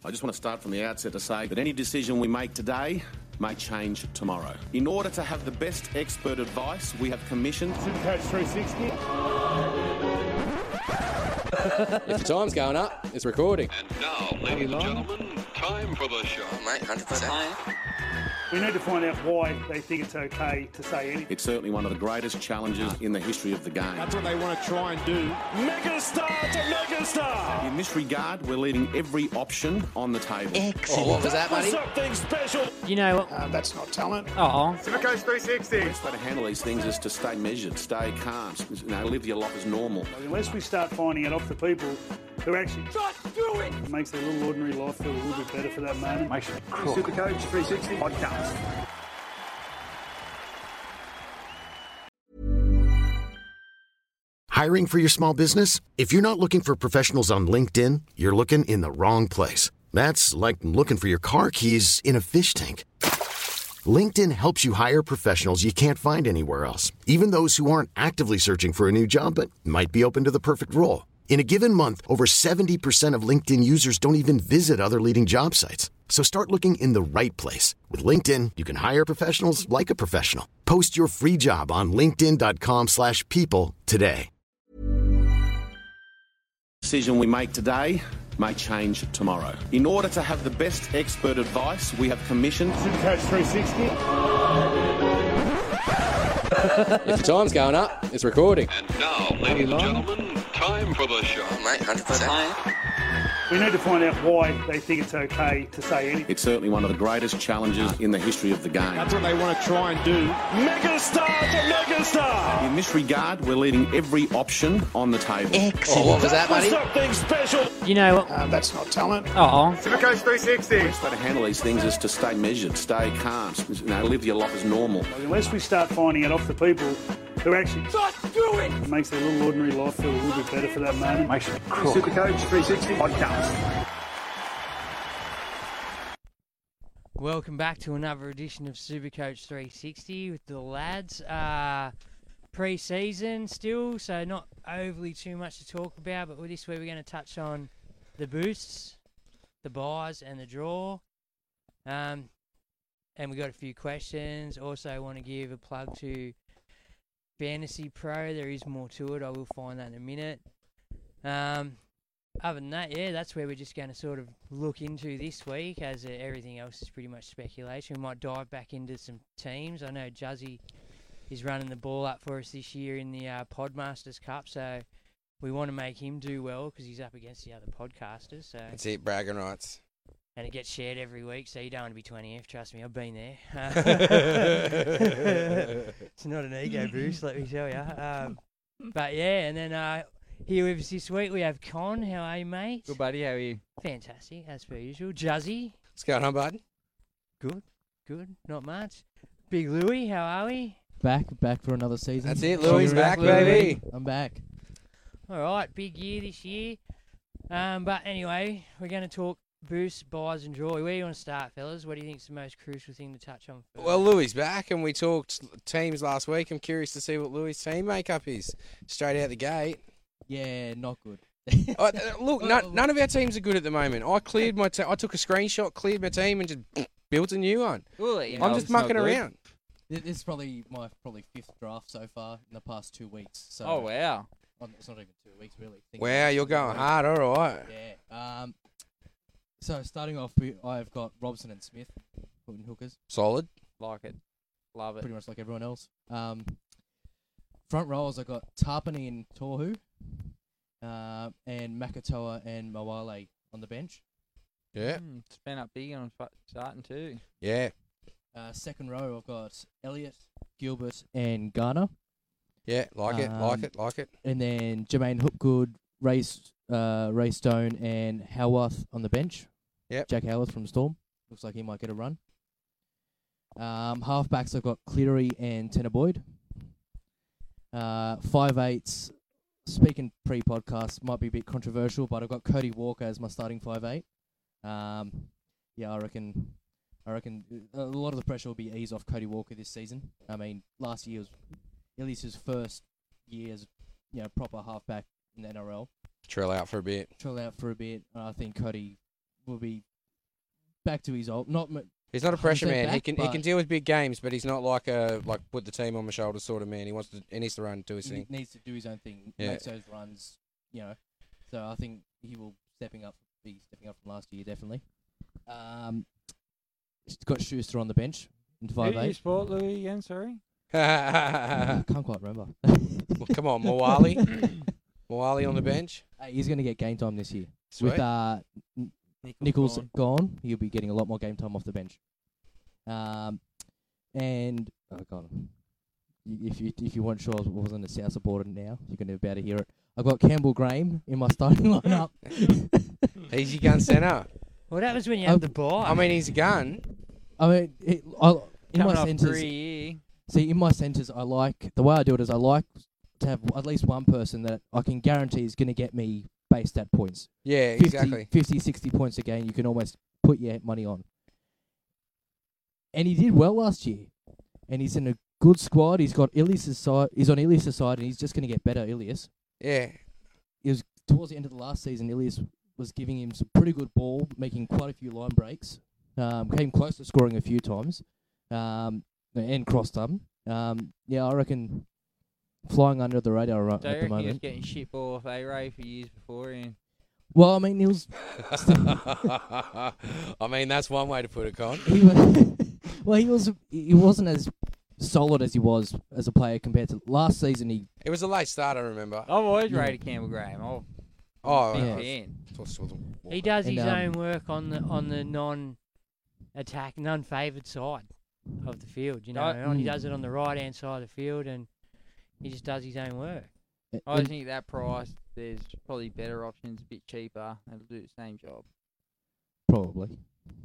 I just want to start from the outset to say that any decision we make today may change tomorrow. In order to have the best expert advice, we have commissioned Supercoach 360. If your time's going up, it's recording. And now, ladies and gentlemen, time for the show. Mate, 100%. We need to find out why they think it's okay to say anything. It's certainly one of the greatest challenges in the history of the game. That's what they want to try and do. Megastar to megastar! In this regard, we're leaving every option on the table. Oh, what was that, buddy? Something special. You know, That's not talent. Supercoach 360. The best way to handle these things is to stay measured, stay calm, live your life as normal. Unless we start finding it off the people who actually just do it, it makes their little ordinary life feel a little bit better for that moment. Makes it cool. Supercoach 360 podcast. Hiring for your small business? If you're not looking for professionals on LinkedIn, you're looking in the wrong place. That's like looking for your car keys in a fish tank. LinkedIn helps you hire professionals you can't find anywhere else, even those who aren't actively searching for a new job but might be open to the perfect role. In a given month, over 70% of LinkedIn users don't even visit other leading job sites. So start looking in the right place. With LinkedIn, you can hire professionals like a professional. Post your free job on linkedin.com/people today. Decision we make today may change tomorrow. In order to have the best expert advice, we have commissioned Supercoach 360. If your time's going up, it's recording. And now, ladies and gentlemen, time for the show. Mate, 100%. We need to find out why they think it's okay to say anything. It's certainly one of the greatest challenges in the history of the game. That's what they want to try and do. Megastar to megastar! In this regard, we're leaving every option on the table. Oh, what was that, buddy? Something special. you know. That's not talent. Supercoach 360. The best way to handle these things is to stay measured, stay calm, live your life as normal. Unless we start finding it off the people who actually just do it, it makes their little ordinary life feel a little bit better for that moment. Makes it cool. Supercoach 360 podcast. Welcome back to another edition of Supercoach 360 with the lads. Pre-season still, so not overly too much to talk about, but this week we're going to touch on the boosts, the buys and the draw. And we got a few questions. Also want to give a plug to Fantasy Pro. There is more to it. I will find that in a minute. Other than that, yeah, that's where we're just going to sort of look into this week, as everything else is pretty much speculation. We might dive back into some teams. I know Juzzy is running the ball up for us this year in the Podmasters Cup, so we want to make him do well because he's up against the other podcasters. So That's it, bragging rights. and it gets shared every week, so you don't want to be 20th. Trust me, I've been there. It's not an ego boost, let me tell you. But yeah, and then here with us this week we have Con. How are you, mate? Good, buddy. How are you? Fantastic, as per usual. Juzzy. What's going on, bud? Good. Not much. Big Louie. How are we? Back for another season. That's it, Louis back, Louis. baby. I'm back. All right, big year this year. But anyway, we're going to talk boosts, buys, and draw. Where do you want to start, fellas? What do you think is the most crucial thing to touch on first? Well, Louis back, and we talked teams last week. I'm curious to see what Louis' team makeup is straight out the gate. Yeah, not good. Look, none of our teams are good at the moment. I cleared my I took a screenshot, cleared my team, and just built a new one. I'm just mucking around. This is probably my fifth draft so far in the past 2 weeks. So oh wow, it's not even 2 weeks really. Wow, you're going hard. All right. Yeah. So starting off, I've got Robson and Smith putting hookers. Solid. Like it, love it. Pretty much like everyone else. Front rows, I got Tarpany and Tohu, and Makatoa and Mawale on the bench. Yeah. It's been up big on starting too. Yeah. Second row, I've got Elliott, Gilbert, and Garner. Yeah, like it. And then Jermaine Hookgood, Ray Stone, and Howarth on the bench. Yep. Jack Howarth from Storm. Looks like he might get a run. Halfbacks, I've got Cleary and Tanner Boyd. 5'8", speaking pre-podcast, might be a bit controversial, but I've got Cody Walker as my starting 5'8". Yeah, I reckon a lot of the pressure will be eased off Cody Walker this season. I mean, last year was at least his first year as proper halfback in the NRL. Trill out for a bit. I think Cody will be back to his old. He's not a pressure 100% man. back, He can deal with big games, but he's not like a put the team on my shoulders sort of man. He needs to run and do his thing. He needs to do his own thing. Yeah. Makes those runs. So I think he will be stepping up from last year definitely. Got Schuster on the bench in Who do you 5'8". sport, Louis, again? Sorry. I can't quite remember. Well, come on, Moali. Moali on the bench. He's going to get game time this year. Sweet. With Nichols gone, he'll be getting a lot more game time off the bench. And oh god, if you weren't sure I wasn't a South supporter now, you're going to be able to hear it. I've got Campbell Graham in my starting lineup. He's your gun centre. Well, that was when you had the ball. I mean, he's a gun. I mean, in Coming my off centres. 3 year. See, in my centres, I like the way I do it is I like to have at least one person that I can guarantee is going to get me base stat points. Yeah, 50, exactly. 50, 60 points a game, you can almost put your money on. And he did well last year. And he's in a good squad. He's got Ilias' side. He's on Ilias' side, and he's just going to get better, Ilias. Yeah. It was towards the end of the last season, Ilias was giving him some pretty good ball, making quite a few line breaks. Came close to scoring a few times. And crossed them. Yeah, I reckon flying under the radar at the moment. He was getting shit ball off A-Ray for years before. And Well, I mean, he was. I mean, that's one way to put it, Con. He wasn't as solid as he was as a player compared to last season. It was a late start, I remember. I've always rated Campbell Graham. He does And, his own work on the non-attack, non-favoured side of the field. You know, he does it on the right-hand side of the field, and he just does his own work. I think that price, there's probably better options, a bit cheaper, that'll do the same job. Probably.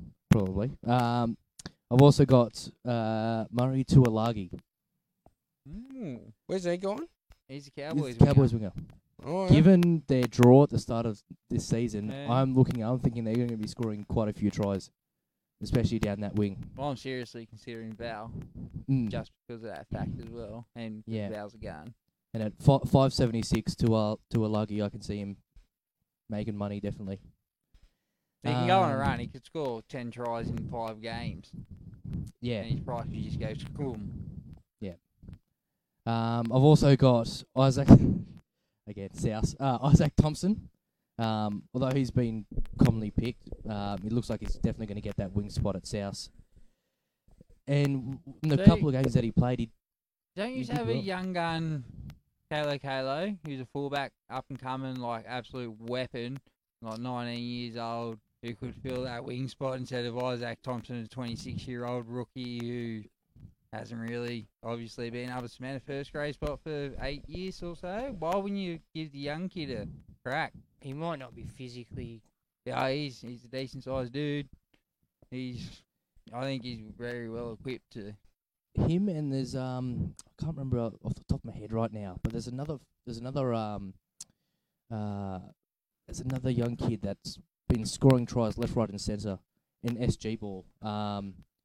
I've also got Murray Tuolagi. Where's he gone? He's a Cowboys He's a Cowboys winger. Oh, yeah. Given their draw at the start of this season, Yeah. I'm thinking they're going to be scoring quite a few tries, especially down that wing. Well, I'm seriously considering Val, just because of that fact as well, and Yeah. Val's a gun. And at 576 to Tuolagi, I can see him making money definitely. He can go on a run. He could score 10 tries in 5 games. Yeah. And his price could just go boom. Yeah. I've also got Isaac, again, South, Isaac Thompson. Although he's been commonly picked, it looks like he's definitely going to get that wing spot at South. And in the couple of games that he played, Don't you he did have a well. young gun, Kalo, who's a fullback, up and coming, like absolute weapon, like 19 years old, who could fill that wing spot instead of Isaac Thompson, a 26-year-old rookie who hasn't really obviously been able to cement a first grade spot for 8 years or so? Why wouldn't you give the young kid a crack? He might not be physically. Yeah, he's a decent sized dude. I think he's very well equipped to. him and there's I can't remember off the top of my head right now, but there's another young kid that's been scoring tries left, right, and centre in SG ball. I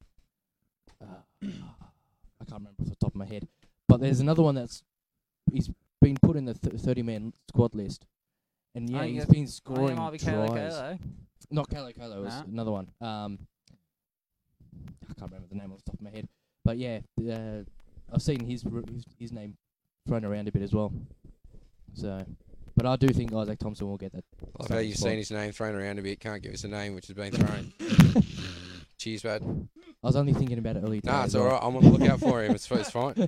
can't remember off the top of my head, but there's another one he's been put in the 30-man squad list, and yeah, he's been scoring might be tries. Kalo. Not Kalo, it was another one. I can't remember the name off the top of my head. But yeah, I've seen his name thrown around a bit as well. So, but I do think Isaac Thompson will get that. I've heard you've seen his name thrown around a bit. Can't give us a name which has been thrown. Cheers, bud. I was only thinking about it earlier today. Nah, it's all right. I'm on the lookout for him. It's fine.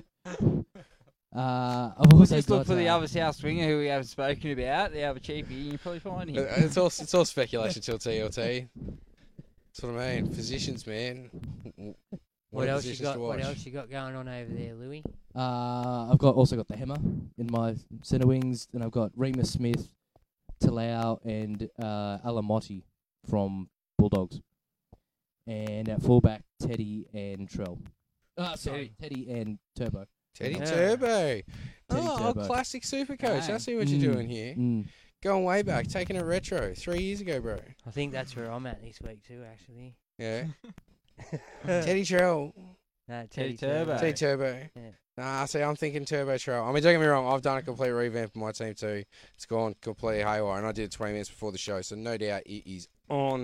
I've also just look got, for the other South swinger who we haven't spoken about, the other cheapie, and you'll probably find him. It's all speculation till TLT. That's what I mean. Positions, man. What else you got? What else you got going on over there, Louis? I've also got the Hammer in my centre wings, and I've got Remus Smith, Talau, and Alamotti from Bulldogs. And at fullback, Teddy and Trell. Teddy and Turbo. Teddy Turbo. Turbo. Classic super coach. I see what you're doing here. Going way back, taking it retro. 3 years ago, bro. I think that's where I'm at this week too, actually. Yeah. Teddy Trell. No, Teddy Turbo. Teddy Turbo. Yeah. Nah, see, I'm thinking Turbo Trell. I mean, don't get me wrong, I've done a complete revamp of my team too. It's gone completely haywire, and I did it 20 minutes before the show, so no doubt it is on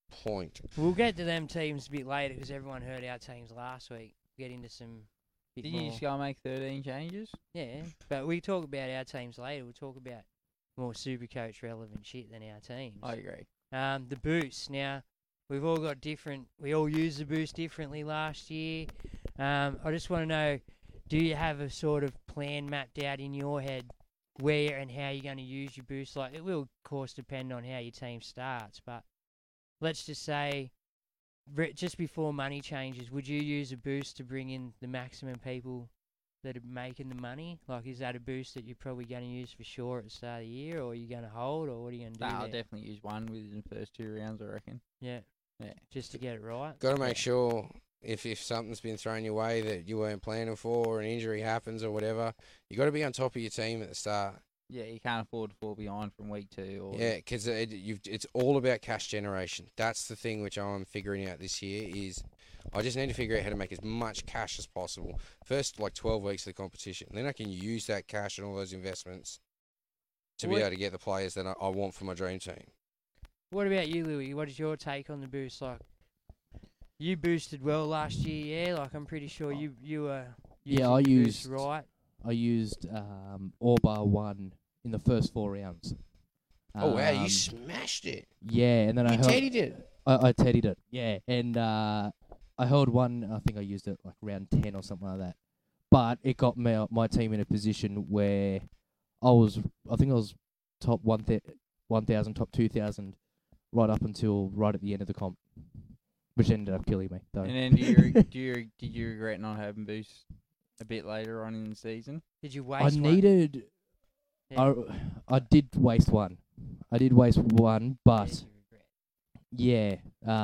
point. We'll get to them teams a bit later because everyone heard our teams last week. Get into some bit Did more. you just go and make 13 changes? Yeah, but we talk about our teams later. We'll talk about more Supercoach relevant shit than our teams. I agree. The boost. Now, we've all got different. We all used the boost differently last year. I just want to know, do you have a sort of plan mapped out in your head where and how you're going to use your boost? Like, it will, of course, depend on how your team starts, but let's just say, just before money changes, would you use a boost to bring in the maximum people that are making the money? Like, is that a boost that you're probably going to use for sure at the start of the year, or are you going to hold, or what are you going to do I'll there? definitely use one within the first 2 rounds, I reckon. Yeah. Just to get it right. Got to make sure if something's been thrown your way that you weren't planning for, or an injury happens or whatever, you got to be on top of your team at the start. Yeah, you can't afford to fall behind from week 2. Or Yeah, because it's all about cash generation. That's the thing which I'm figuring out this year is I just need to figure out how to make as much cash as possible. First, 12 weeks of the competition. Then I can use that cash and all those investments to be able to get the players that I want for my dream team. What about you, Louis? What is your take on the boost? Like, you boosted well last year, yeah? Like, I'm pretty sure you were Yeah, I using the boost used right. I used all bar one in the first 4 rounds. Oh wow, you smashed it. Yeah, and then I teddied it. I teddied it. Yeah, and I held one. I think I used it like round 10 or something like that. But it got my team in a position where I was top 1,000, top 2,000, right up until right at the end of the comp, which ended up killing me. Though. And then did you regret not having boost a bit later on in the season? Did you waste I needed. I did waste one. I did waste one, but yeah,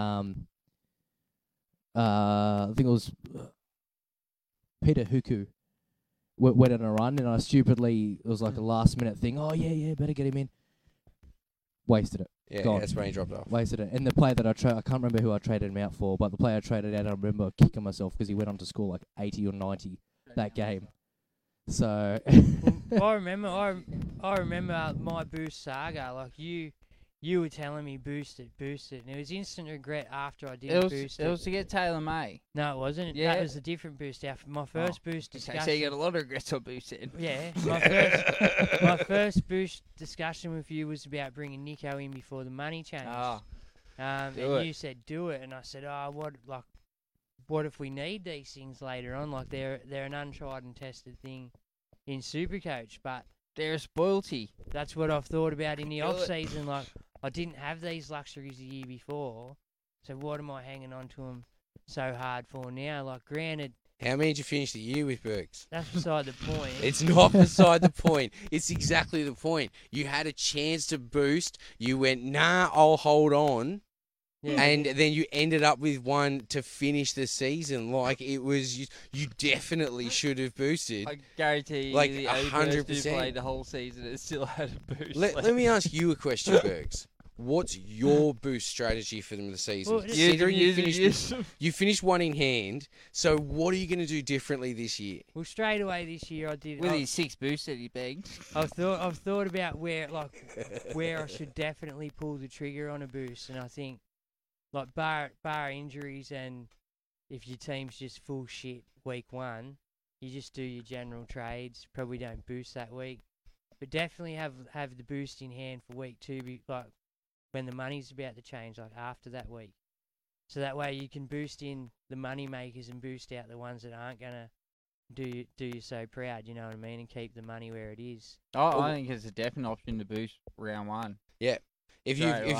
I think it was Peter Huku went on a run, and I stupidly, it was like a last minute thing. Oh yeah, better get him in. Wasted it. Yeah, that's when he dropped off. Wasted it. And the player that I can't remember who I traded him out for, but the player I traded out, I remember kicking myself because he went on to score like 80 or 90 that game. So I remember my boost saga. Like, you were telling me boost it, and it was instant regret after I did boost it. It was to get Taylor May. No, it wasn't. Yeah. That was a different boost. My first boost discussion. So you got a lot of regrets on boosting. Yeah, my first boost discussion with you was about bringing Nico in before the money changed. And you said do it, and I said, what if we need these things later on? Like, they're an untried and tested thing in Supercoach, but they're a spoilty. That's what I've thought about in the off season. Like, I didn't have these luxuries the year before, so what am I hanging on to them so hard for now? Like, granted, how many did you finish the year with, Bergs? That's beside the point. It's not beside the point. It's exactly the point. You had a chance to boost. You went, nah, I'll hold on. Yeah. And then you ended up with one to finish the season. Like, it was, you definitely should have boosted. I guarantee you, like, the 100%. who played the whole season and still had a boost. Let me ask you a question, Bergs. What's your boost strategy for the season? Well, considering you finished one in hand, so what are you going to do differently this year? Well, straight away this year I did. With his 6 boosts that he begged. I've thought about where I should definitely pull the trigger on a boost, and I think, like, bar injuries, and if your team's just full shit week 1, you just do your general trades. Probably don't boost that week, but definitely have the boost in hand for week 2. Like, when the money's about to change, like after that week. So that way you can boost in the money makers and boost out the ones that aren't going to do you so proud, you know what I mean, and keep the money where it is. I think it's a definite option to boost round 1. Yeah. If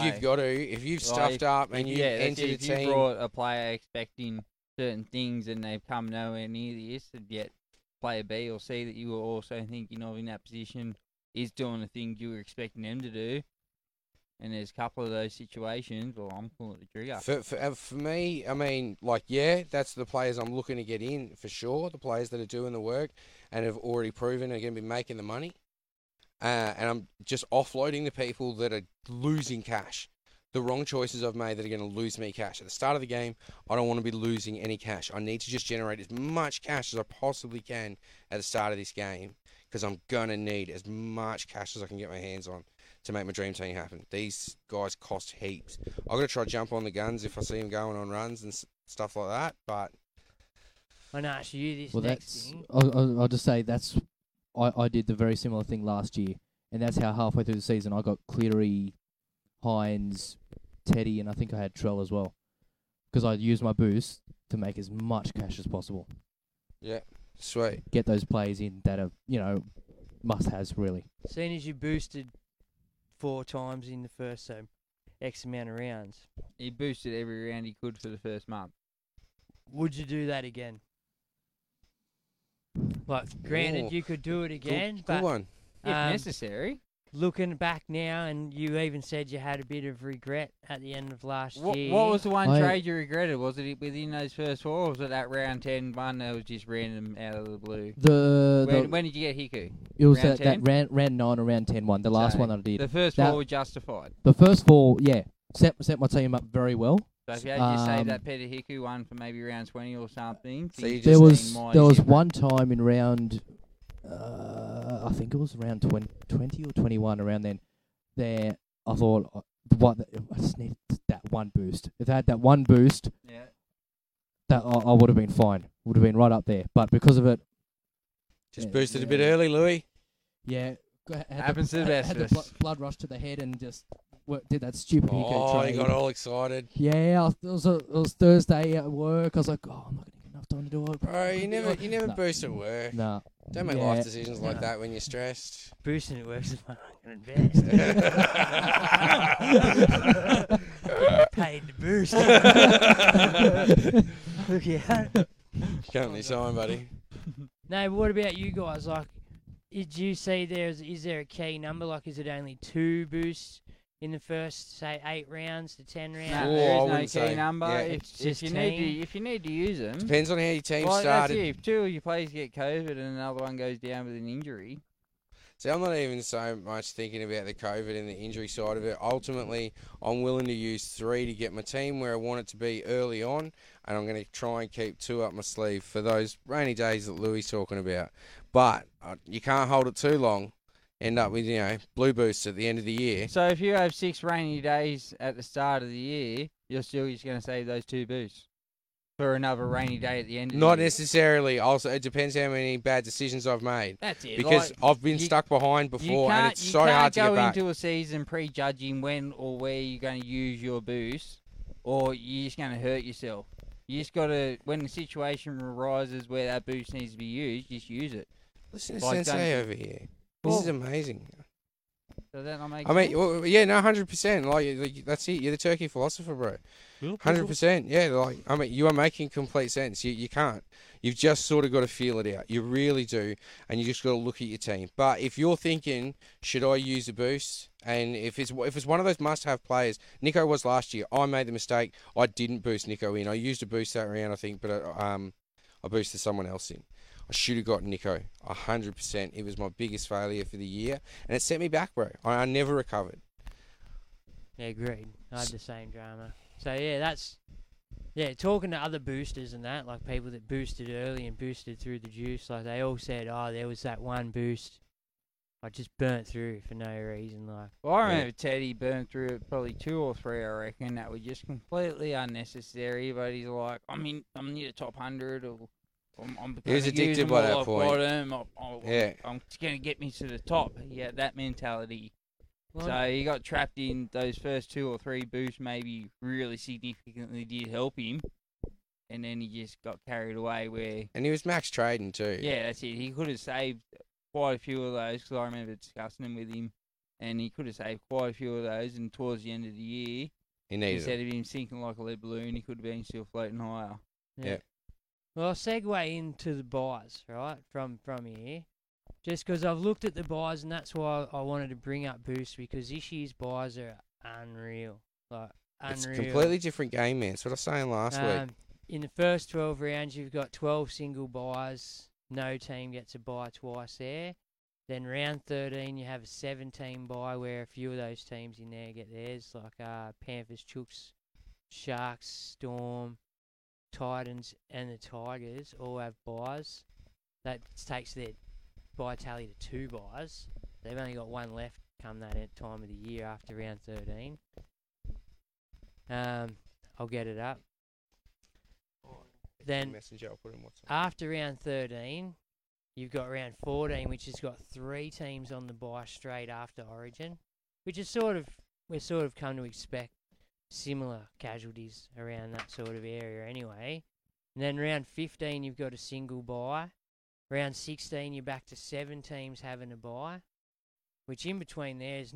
you've stuffed up and you enter the team. If you brought a player expecting certain things and they've come nowhere near this, and yet player B or C that you were also thinking of in that position is doing the thing you were expecting them to do, and there's a couple of those situations, well, I'm pulling the trigger. For me, I mean, like, yeah, that's the players I'm looking to get in for sure, the players that are doing the work and have already proven are going to be making the money. And I'm just offloading the people that are losing cash. The wrong choices I've made that are going to lose me cash. At the start of the game, I don't want to be losing any cash. I need to just generate as much cash as I possibly can at the start of this game, because I'm going to need as much cash as I can get my hands on. to make my dream team happen. These guys cost heaps. I've got to try to jump on the guns if I see them going on runs and stuff like that. But I know ask you this Well, next thing. I'll just say I did the very similar thing last year, and that's how halfway through the season I got Cleary, Hines, Teddy, and I think I had Trell as well, because I used my boost to make as much cash as possible. yeah, sweet. Get those plays in that are must-haves really. Seeing as you boosted 4 times in the first X amount of rounds, He boosted every round he could for the first month. would you do that again? Like, granted, Ooh. you could do it again, Good but one. If necessary. looking back now, and you even said you had a bit of regret at the end of last year. What was the one I- trade you regretted? Was it within those first 4, or was it that round 10 one that was just random out of the blue? When did you get Hiku? It was round that 10? round 9 or round 10 one, the last one that I did. The first That- 4 were justified. The first 4, yeah, set my team up very well. So if you had just saved Um, that Peter Hiku one for maybe round 20 or something, So you things just would There have was been there was different. one time in round, I think it was around 20 or 21, around then. There, I thought, I just need that one boost. If I had that one boost, Yeah. that I would have been fine. Would have been right up there. But because of it, Just yeah, boosted a yeah. bit early, Louis. yeah, Happens to the best had of the us. blood rush to the head and just did that stupid Hiku Oh, trade. you got all excited. Yeah, it was Thursday at work. I was like, I'm not gonna get enough time to do it. Bro, you never No. boost at work. Nah. Don't make Yeah. life decisions like No. that when you're stressed. Boosting it works if I can invest. Paid to boost. Look out. Company sign, buddy. No, but what about you guys? Like, did you see is there a key number? Like, is it only 2 boosts in the first, say, 8 rounds to 10 rounds? No, Oh, there I is no wouldn't key say. number. Yeah. It's If just you team. need to use them, Depends on how your team well, started. that's it. If 2 of your players get COVID and another one goes down with an injury, See, I'm not even so much thinking about the COVID and the injury side of it. Ultimately, I'm willing to use 3 to get my team where I want it to be early on, and I'm going to try and keep 2 up my sleeve for those rainy days that Louis is talking about. But you can't hold it too long. End up with, blue boosts at the end of the year. so if you have 6 rainy days at the start of the year, you're still just going to save those 2 boosts for another rainy day at the end of Not the year. necessarily. Also, it depends how many bad decisions I've made. That's it. Because like, I've been you- stuck behind you before, and can't- it's you so hard to can't get back. go into a season prejudging when or where you're going to use your boost, or you're just going to hurt yourself. You just got to, when the situation arises where that boost needs to be used, just use it. Listen to Like, Sensei don't- over here. Well- This is amazing. Does that not make I mean, sense? well, yeah, no, 100%. Like, that's it. You're the turkey philosopher, bro. 100%. Yeah, you are making complete sense. You can't. You've just sort of got to feel it out. You really do, and you just got to look at your team. But if you're thinking, should I use a boost? And if it's one of those must-have players, Nico was last year. I made the mistake. I didn't boost Nico in. I used a boost that round, I think, but I boosted someone else in. I should have got Nico 100%. It was my biggest failure for the year, and it set me back, bro. I never recovered. Yeah, agreed. I had the same drama. So, talking to other boosters and that, like people that boosted early and boosted through the juice, like they all said, there was that one boost I just burnt through for no reason. Like, Well, I remember Teddy burned through it probably 2 or 3, I reckon, that were just completely unnecessary, but he's like, I'm near the top 100, or I'm He was gonna use addicted them by while that I've point. got 'em. Yeah. It's going to get me to the top. Yeah, that mentality. well, So he got trapped in those first 2 or 3 boosts, maybe really significantly did help him, and then he just got carried away where, And he was max trading too. yeah, that's it. He could have saved quite a few of those, because I remember discussing them with him, and he could have saved quite a few of those, and towards the end of the year, He needed instead it. of him sinking like a lead balloon, he could have been still floating higher. Yeah. Well, I'll segue into the buys, right, from here. Just because I've looked at the buys, and that's why I wanted to bring up Boost, because this year's buys are unreal. Like, unreal. It's a completely different game, man. That's what I was saying last week. In the first 12 rounds, you've got 12 single buys. No team gets a buy twice there. Then round 13, you have a 17 buy, where a few of those teams in there get theirs, like Panthers, Chooks, Sharks, Storm, Titans, and the Tigers all have buys. That takes their buy tally to 2 buys. They've only got 1 left come that time of the year after round 13. I'll get it up. Then Messenger, I'll put in WhatsApp. after round 13, you've got round 14, which has got 3 teams on the bye straight after Origin, which is we're sort of come to expect similar casualties around that sort of area anyway. And then round 15, you've got a single bye. Round 16, you're back to 7 teams having a bye, which in between there is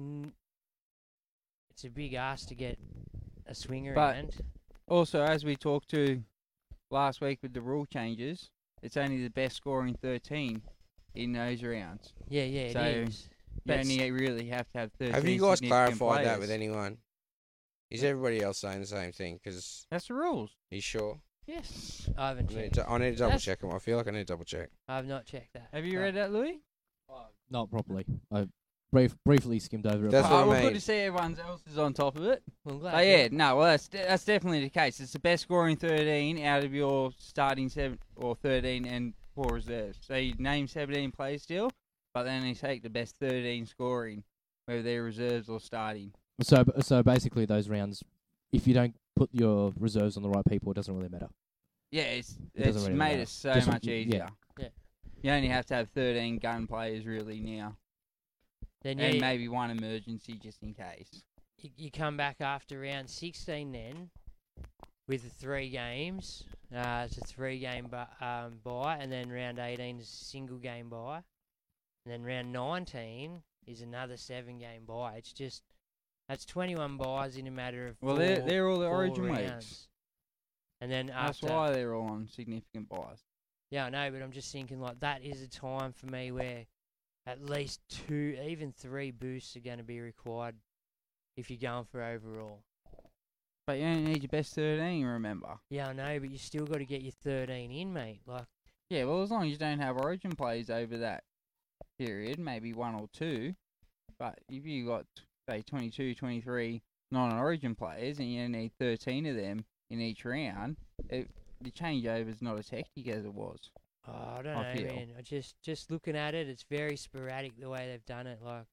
it's a big ask to get a swing around. Also, as we talked to last week with the rule changes, it's only the best scoring 13 in those rounds. Yeah, it so is. You only really have to have 13. Have you guys significant clarified that players. with anyone? Is everybody else saying the same thing? Because That's the rules. you sure? Yes. I haven't I need checked. to, I need to double That's- check them. I feel like I need to double check. I have not checked that. Have you but- read that, Louis? Not properly. I briefly skimmed over it. That's what I well, mean. good to see everyone else is on top of it. Well, I'm glad. Oh, yeah, no, well, that's definitely the case. It's the best scoring 13 out of your starting 7 or 13 and 4 reserves. So you name 17 players still, but then they take the best 13 scoring, whether they're reserves or starting. So basically, those rounds, if you don't put your reserves on the right people, it doesn't really matter. Yeah, it's doesn't really made matter. it so Just- much yeah. easier. Yeah. You only have to have 13 gun players really now, Then and you, maybe one emergency just in case. you come back after round 16 then with the 3 games. It's a 3-game bye, and then round 18 is a single game bye, and then round 19 is another 7-game bye. It's just that's 21 buys in a matter of Well, four, they're all the 4 Origin rounds. weeks. And then That's after, why they're all on significant buys. yeah, I know, but I'm just thinking like that is a time for me where at least 2, even 3 boosts are going to be required if you're going for overall. But you only need your best 13, remember? Yeah, I know, but you still got to get your 13 in, mate. Like, Yeah, well, as long as you don't have Origin plays over that period, maybe 1 or 2. But if you got, say, 22, 23 non-Origin players and you need 13 of them in each round, the changeover's not as hectic as it was. oh, I don't I know, feel. man. I just looking at it, it's very sporadic the way they've done it. Like,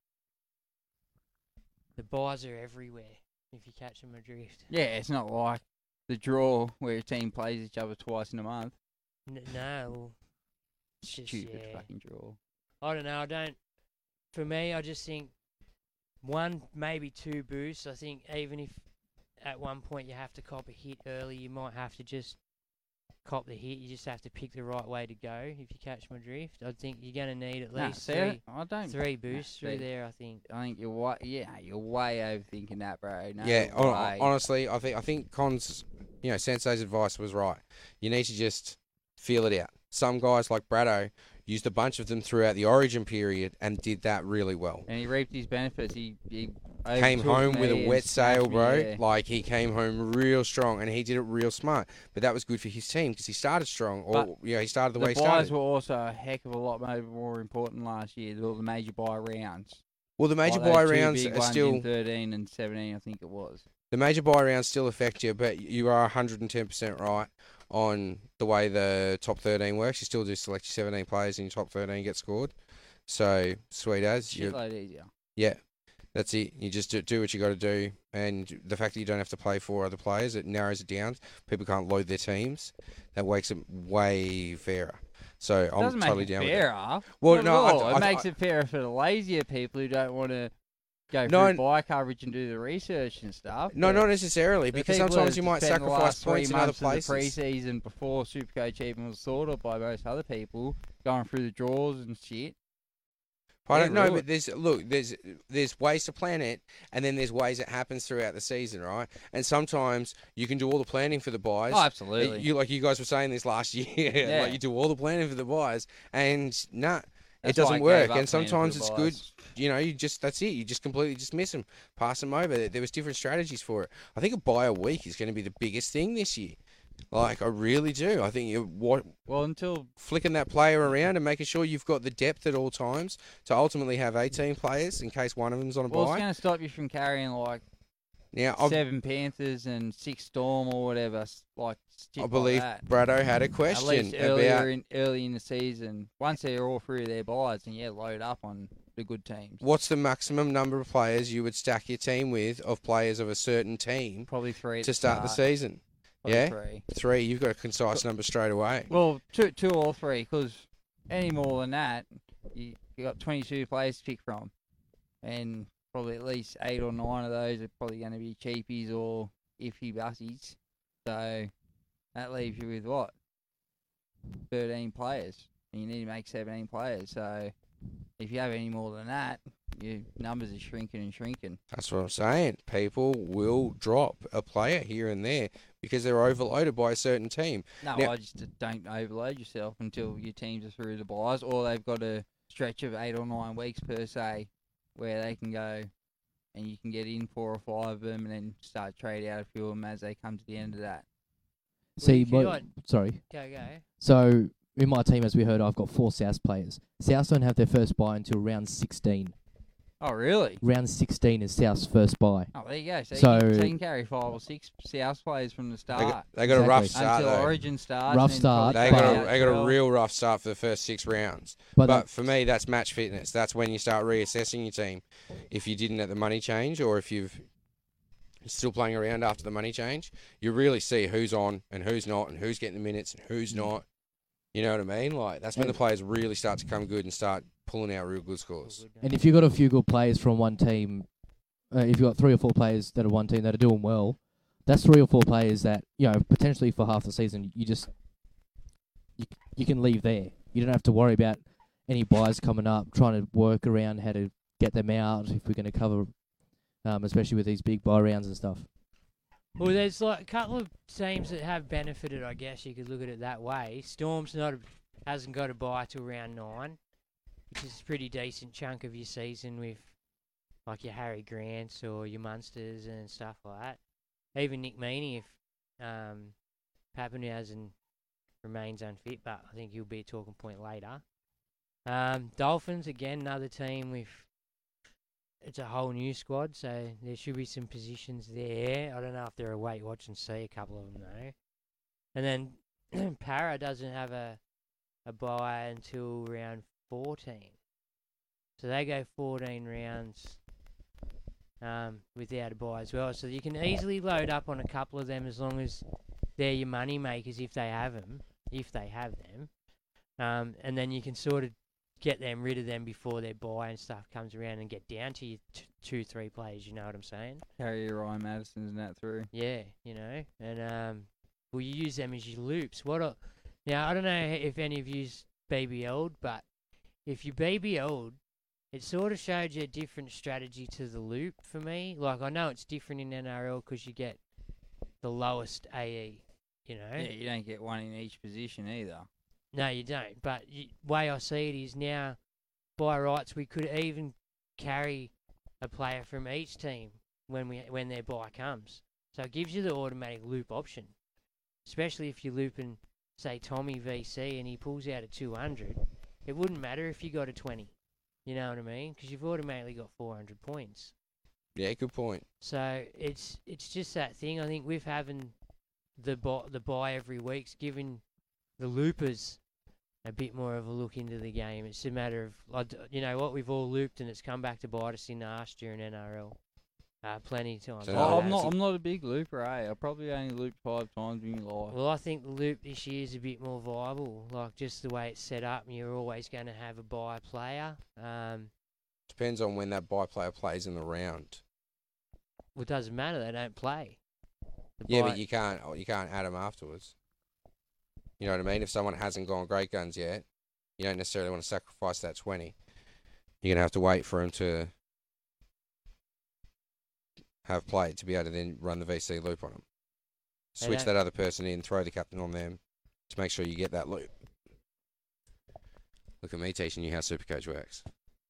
the buys are everywhere. If you catch them adrift. Yeah, it's not like the draw where a team plays each other twice in a month. No, well, it's just, Stupid yeah. fucking draw. I don't know. For me, I just think 1, maybe 2 boosts. I think even if at one point you have to cop a hit early, you might have to just cop the hit. You just have to pick the right way to go if you catch my drift. I think you're going to need at Nah, least see, 3 I don't. boosts through see. there, I think. I think you're way, you're way overthinking that, bro. No Yeah, way. honestly, I think Con's, Sensei's advice was right. You need to just feel it out. Some guys like Braddo used a bunch of them throughout the Origin period and did that really well. And he reaped his benefits. He Came overtook home with me a and wet smashed sail, me, bro. yeah. Like, he came home real strong, and he did it real smart. But that was good for his team because he started strong. Or, But he started the way he buys started. were also a heck of a lot more important last year. The major buy rounds. Well, the major Like buy those 2 rounds big are ones still... in 13 and 17, I think it was. The major buy rounds still affect you, but you are 110% right on the way the top 13 works. You still do select your 17 players and your top 13 get scored. So, sweet as. Shitload easier. Yeah, that's it. You just do what you got to do. And the fact that you don't have to play 4 other players, it narrows it down. People can't load their teams. That makes it way fairer. So, I'm Doesn't totally make it down with it. fairer. Well, Not no, at all. I It makes it fairer for the lazier people who don't want to go No, through buy coverage and do the research and stuff. No, but not necessarily, the because people sometimes that you might spent the sacrifice last 3 points in other months of the places. pre-season before Supercoach even was thought of by most other people, going through the draws and shit. I don't know, really. but there's ways to plan it, and then there's ways it happens throughout the season, right? And sometimes you can do all the planning for the buys. Oh, absolutely. You guys were saying this last year, Yeah. like you do all the planning for the buys, and it That's why I doesn't gave work. up And planning for sometimes the it's buys. good. That's it. You just completely dismiss them, pass them over. There was different strategies for it. I think a buy a week is going to be the biggest thing this year. Like, I really do. I think Well, until flicking that player around and making sure you've got the depth at all times to ultimately have 18 players in case one of them's on a well, it's bye. going to stop you from carrying like Now, 7 Panthers and 6 Storm or whatever. Like shit I believe like that. Braddo had a At question least about. early in the season, once they're all through their buys, and load up on the good teams. What's the maximum number of players you would stack your team with of players of a certain team Probably 3 at to start the season? Probably Yeah? 3. 3. You've got a concise number straight away. Well, two or 3, because any more than that, you got 22 players to pick from, and probably at least 8 or 9 of those are probably going to be cheapies or iffy bussies. So that leaves you with what? 13 players. And you need to make 17 players. So if you have any more than that, your numbers are shrinking and shrinking. That's what I'm saying. People will drop a player here and there because they're overloaded by a certain team. No, Now- I just don't overload yourself until your teams are through the buys, or they've got a stretch of 8 or 9 weeks per se where they can go and you can get in 4 or 5 of them and then start trade out a few of them as they come to the end of that. See, if you but, sorry. Go. So in my team, as we heard, I've got 4 South players. South don't have their first buy until round 16. Oh, really? Round 16 is South's first buy. Oh, there you go. So, So- you can carry 5 or 6 South players from the start. They got a rough Exactly. start, until though. Origin starts. Rough and then start, probably They trade got out they got a 12. real rough start for the first 6 rounds. But But that- for me, that's match fitness. That's when you start reassessing your team. If you didn't at the money change, or if you're still playing around after the money change, you really see who's on and who's not, and who's getting the minutes and who's not. You know what I mean? Like that's when the players really start to come good and start pulling out real good scores. And if you've got a few good players from one team, if you've got 3 or 4 players that are one team that are doing well, that's 3 or 4 players that, potentially for half the season, you can leave there. You don't have to worry about any buys coming up, trying to work around how to get them out if we're going to cover, especially with these big buy rounds and stuff. Well, there's like a couple of teams that have benefited, I guess you could look at it that way. Storm's hasn't got a bye till round 9, which is a pretty decent chunk of your season with like your Harry Grants or your Munsters and stuff like that. Even Nick Meaney, if Pappenhausen remains unfit, but I think he'll be a talking point later. Dolphins, again, another team with it's a whole new squad, so there should be some positions there. I don't know if they're a wait, watch and see, a couple of them though. And then Para doesn't have a bye until round 14. So they go 14 rounds without a bye as well. So you can easily load up on a couple of them as long as they're your money makers if they have them. And then you can sort of get them rid of them before their buy and stuff comes around and get down to your 2-3 players, you know what I'm saying? Carry your Ryan Madison's and that through. Yeah, and you use them as your loops. Now, I don't know if any of you's BBL'd, but if you BBL'd, it sort of showed you a different strategy to the loop for me. Like, I know it's different in NRL because you get the lowest AE, Yeah, you don't get one in each position either. No, you don't. But way I see it is now, by rights, we could even carry a player from each team when their bye comes. So it gives you the automatic loop option, especially if you're looping, say, Tommy VC and he pulls out a 200. It wouldn't matter if you got a 20. You know what I mean? Because you've automatically got 400 points. Yeah, good point. So it's just that thing. I think with having the bye every week's giving the loopers a bit more of a look into the game. It's a matter of, we've all looped and it's come back to bite us in last year in NRL. Plenty of times. I'm not a big looper, I probably only looped 5 times in my life. Well, I think the loop this year is a bit more viable. Like, just the way it's set up, and you're always going to have a bye player. Depends on when that bye player plays in the round. Well, it doesn't matter. They don't play. But you can't add them afterwards. You know what I mean? If someone hasn't gone great guns yet, you don't necessarily want to sacrifice that 20. You're going to have to wait for him to have played to be able to then run the VC loop on him. Switch that other person in, throw the captain on them to make sure you get that loop. Look at me teaching you how Supercoach works.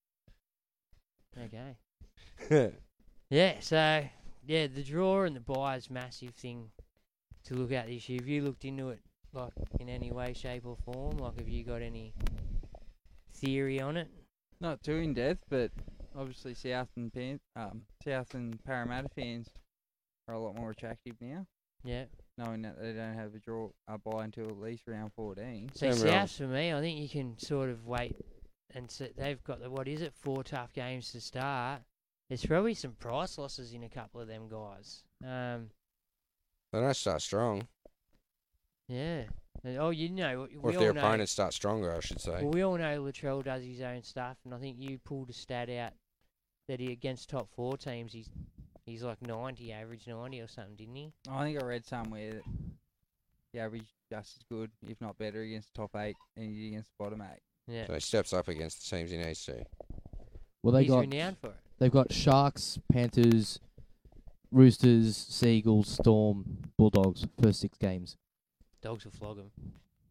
Okay. Yeah, so, the draw and the buy is a massive thing to look at this year. Have you looked into it, like, in any way, shape or form? Like, have you got any theory on it? Not too in depth, but obviously South and Parramatta fans are a lot more attractive now. Yeah. Knowing that they don't have a bye until at least round 14. So South, for me, I think you can sort of wait and so they've got 4 tough games to start. There's probably some price losses in a couple of them guys. They don't start strong. Yeah. And, oh, you know, Or if their opponents start stronger, I should say. Well, we all know Latrell does his own stuff, and I think you pulled a stat out that he against top 4 teams, he's like 90, average 90 or something, didn't he? I think I read somewhere that the average just as good, if not better, against top 8 and against the bottom 8. Yeah. So he steps up against the teams he needs to. Well, He's renowned for it. They've got Sharks, Panthers, Roosters, Seagulls, Storm, Bulldogs, first 6 games. Dogs will flog them.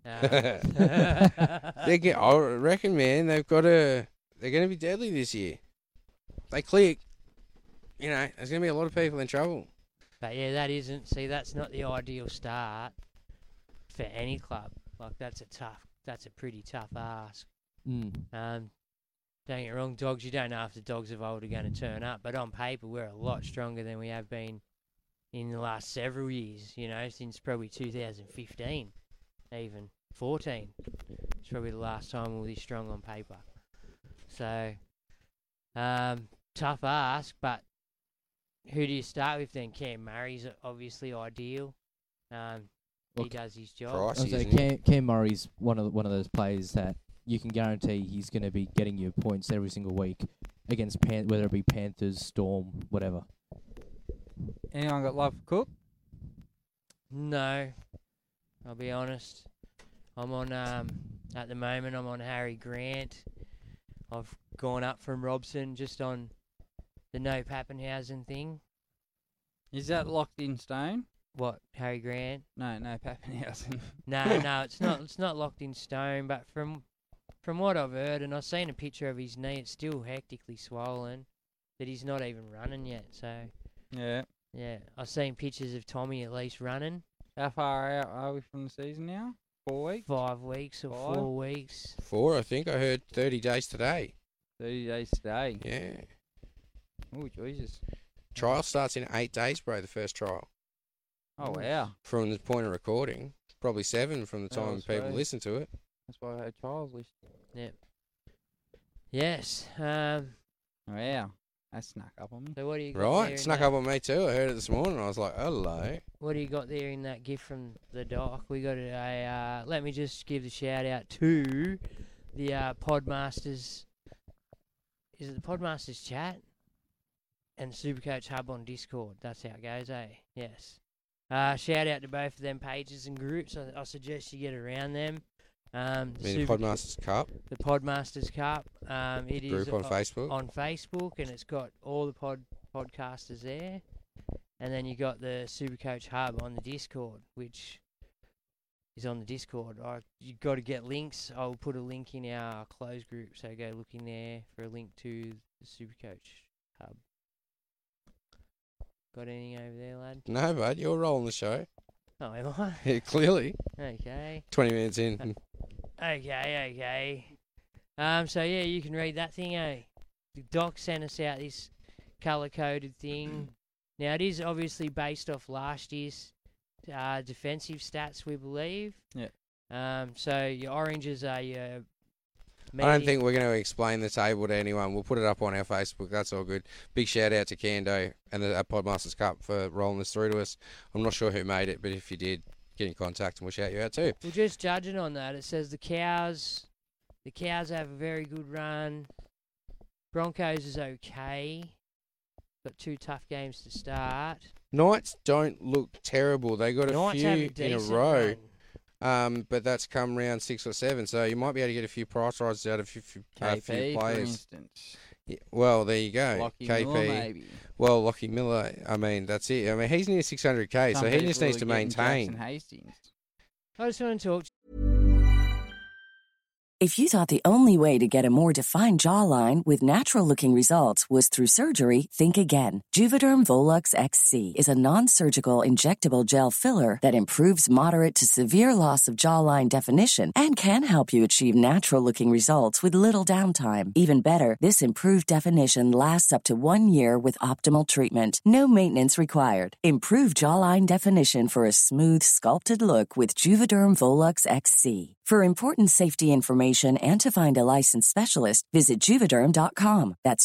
I reckon, man, they're going to be deadly this year. They click. You know, there's going to be a lot of people in trouble. But yeah, that's not the ideal start for any club. Like that's a pretty tough ask. Don't get me wrong, Dogs, you don't know if the Dogs of old are going to turn up, but on paper we're a lot stronger than we have been in the last several years, you know, since probably 2015, even 14. It's probably the last time we were this strong on paper. So, tough ask, but who do you start with then? Cam Murray's obviously ideal. He does his job. Cam Murray's one of those players that you can guarantee he's going to be getting you points every single week against whether it be Panthers, Storm, whatever. Anyone got love for Cook? No, I'll be honest. I'm on at the moment. I'm on Harry Grant. I've gone up from Robson just on the no Pappenhausen thing. Is that locked in stone? What, Harry Grant? No, Pappenhausen. No, it's not. It's not locked in stone. But from what I've heard, and I've seen a picture of his knee, it's still hectically swollen. That he's not even running yet. So yeah, I've seen pictures of Tommy at least running. How far out are we from the season now? 4 weeks? 5 weeks or 4 weeks. 4, I think. I heard 30 days today. 30 days today. Yeah. Oh, Jesus. Trial starts in 8 days, bro, the first trial. Oh, wow. From the point of recording. Probably 7 from the time people listen to it. That's why I had trials list. Yep. Yes. Wow. That snuck up on me. So what do you got Right, there snuck up on me too. I heard it this morning. I was like, hello. What do you got there in that gift from the doc? We got a, let me just give the shout out to the Podmasters. Is it the Podmasters chat? And Supercoach Hub on Discord. That's how it goes, eh? Yes. Shout out to both of them pages and groups. I suggest you get around them. The Podmasters Cup. The Podmasters Cup. It is group on Facebook. On Facebook, and it's got all the podcasters there. And then you got the Supercoach Hub on the Discord, which is on the Discord. You've got to get links. I'll put a link in our closed group, so go look in there for a link to the Supercoach Hub. Got anything over there, lad? No, bud, you're rolling the show. Oh, am I? Yeah, clearly. Okay. 20 minutes in. Okay. So yeah, you can read that thing, eh? The doc sent us out this colour-coded thing. Now, it is obviously based off last year's defensive stats, we believe. Yeah. So your oranges are your... I don't think we're going to explain the table to anyone. We'll put it up on our Facebook. That's all good. Big shout out to Kando and the Podmasters Cup for rolling this through to us. I'm not sure who made it, but if you did, get in contact and we'll shout you out too. Well, just judging on that, it says the Cows have a very good run. Broncos is okay. Got 2 tough games to start. Knights don't look terrible. They got a few in a row. Run. But that's come round 6 or 7, so you might be able to get a few price rises out of a few KP, players. for instance. Yeah, well, there you go. Lockie KP. Miller, maybe. Well, Lockie Miller, I mean, that's it. I mean, he's near 600k, so he just needs to maintain. Hastings. I just want to talk. If you thought the only way to get a more defined jawline with natural-looking results was through surgery, think again. Juvederm Volux XC is a non-surgical injectable gel filler that improves moderate to severe loss of jawline definition and can help you achieve natural-looking results with little downtime. Even better, this improved definition lasts up to 1 year with optimal treatment. No maintenance required. Improve jawline definition for a smooth, sculpted look with Juvederm Volux XC. For important safety information information and to find a licensed specialist, visit Juvederm.com. That's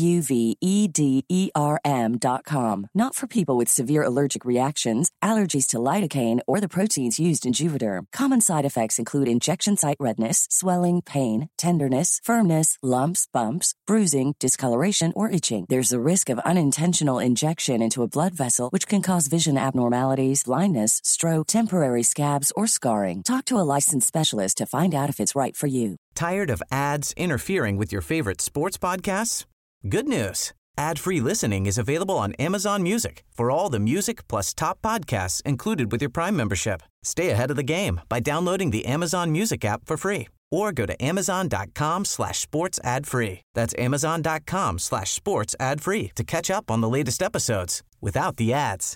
JUVEDERM.com. Not for people with severe allergic reactions, allergies to lidocaine, or the proteins used in Juvederm. Common side effects include injection site redness, swelling, pain, tenderness, firmness, lumps, bumps, bruising, discoloration, or itching. There's a risk of unintentional injection into a blood vessel, which can cause vision abnormalities, blindness, stroke, temporary scabs, or scarring. Talk to a licensed specialist to find out if it's right for you. Tired of ads interfering with your favorite sports podcasts? Good news. Ad-free listening is available on Amazon Music for all the music plus top podcasts included with your Prime membership. Stay ahead of the game by downloading the Amazon Music app for free or go to amazon.com/sports ad free. That's amazon.com/sports ad free to catch up on the latest episodes without the ads.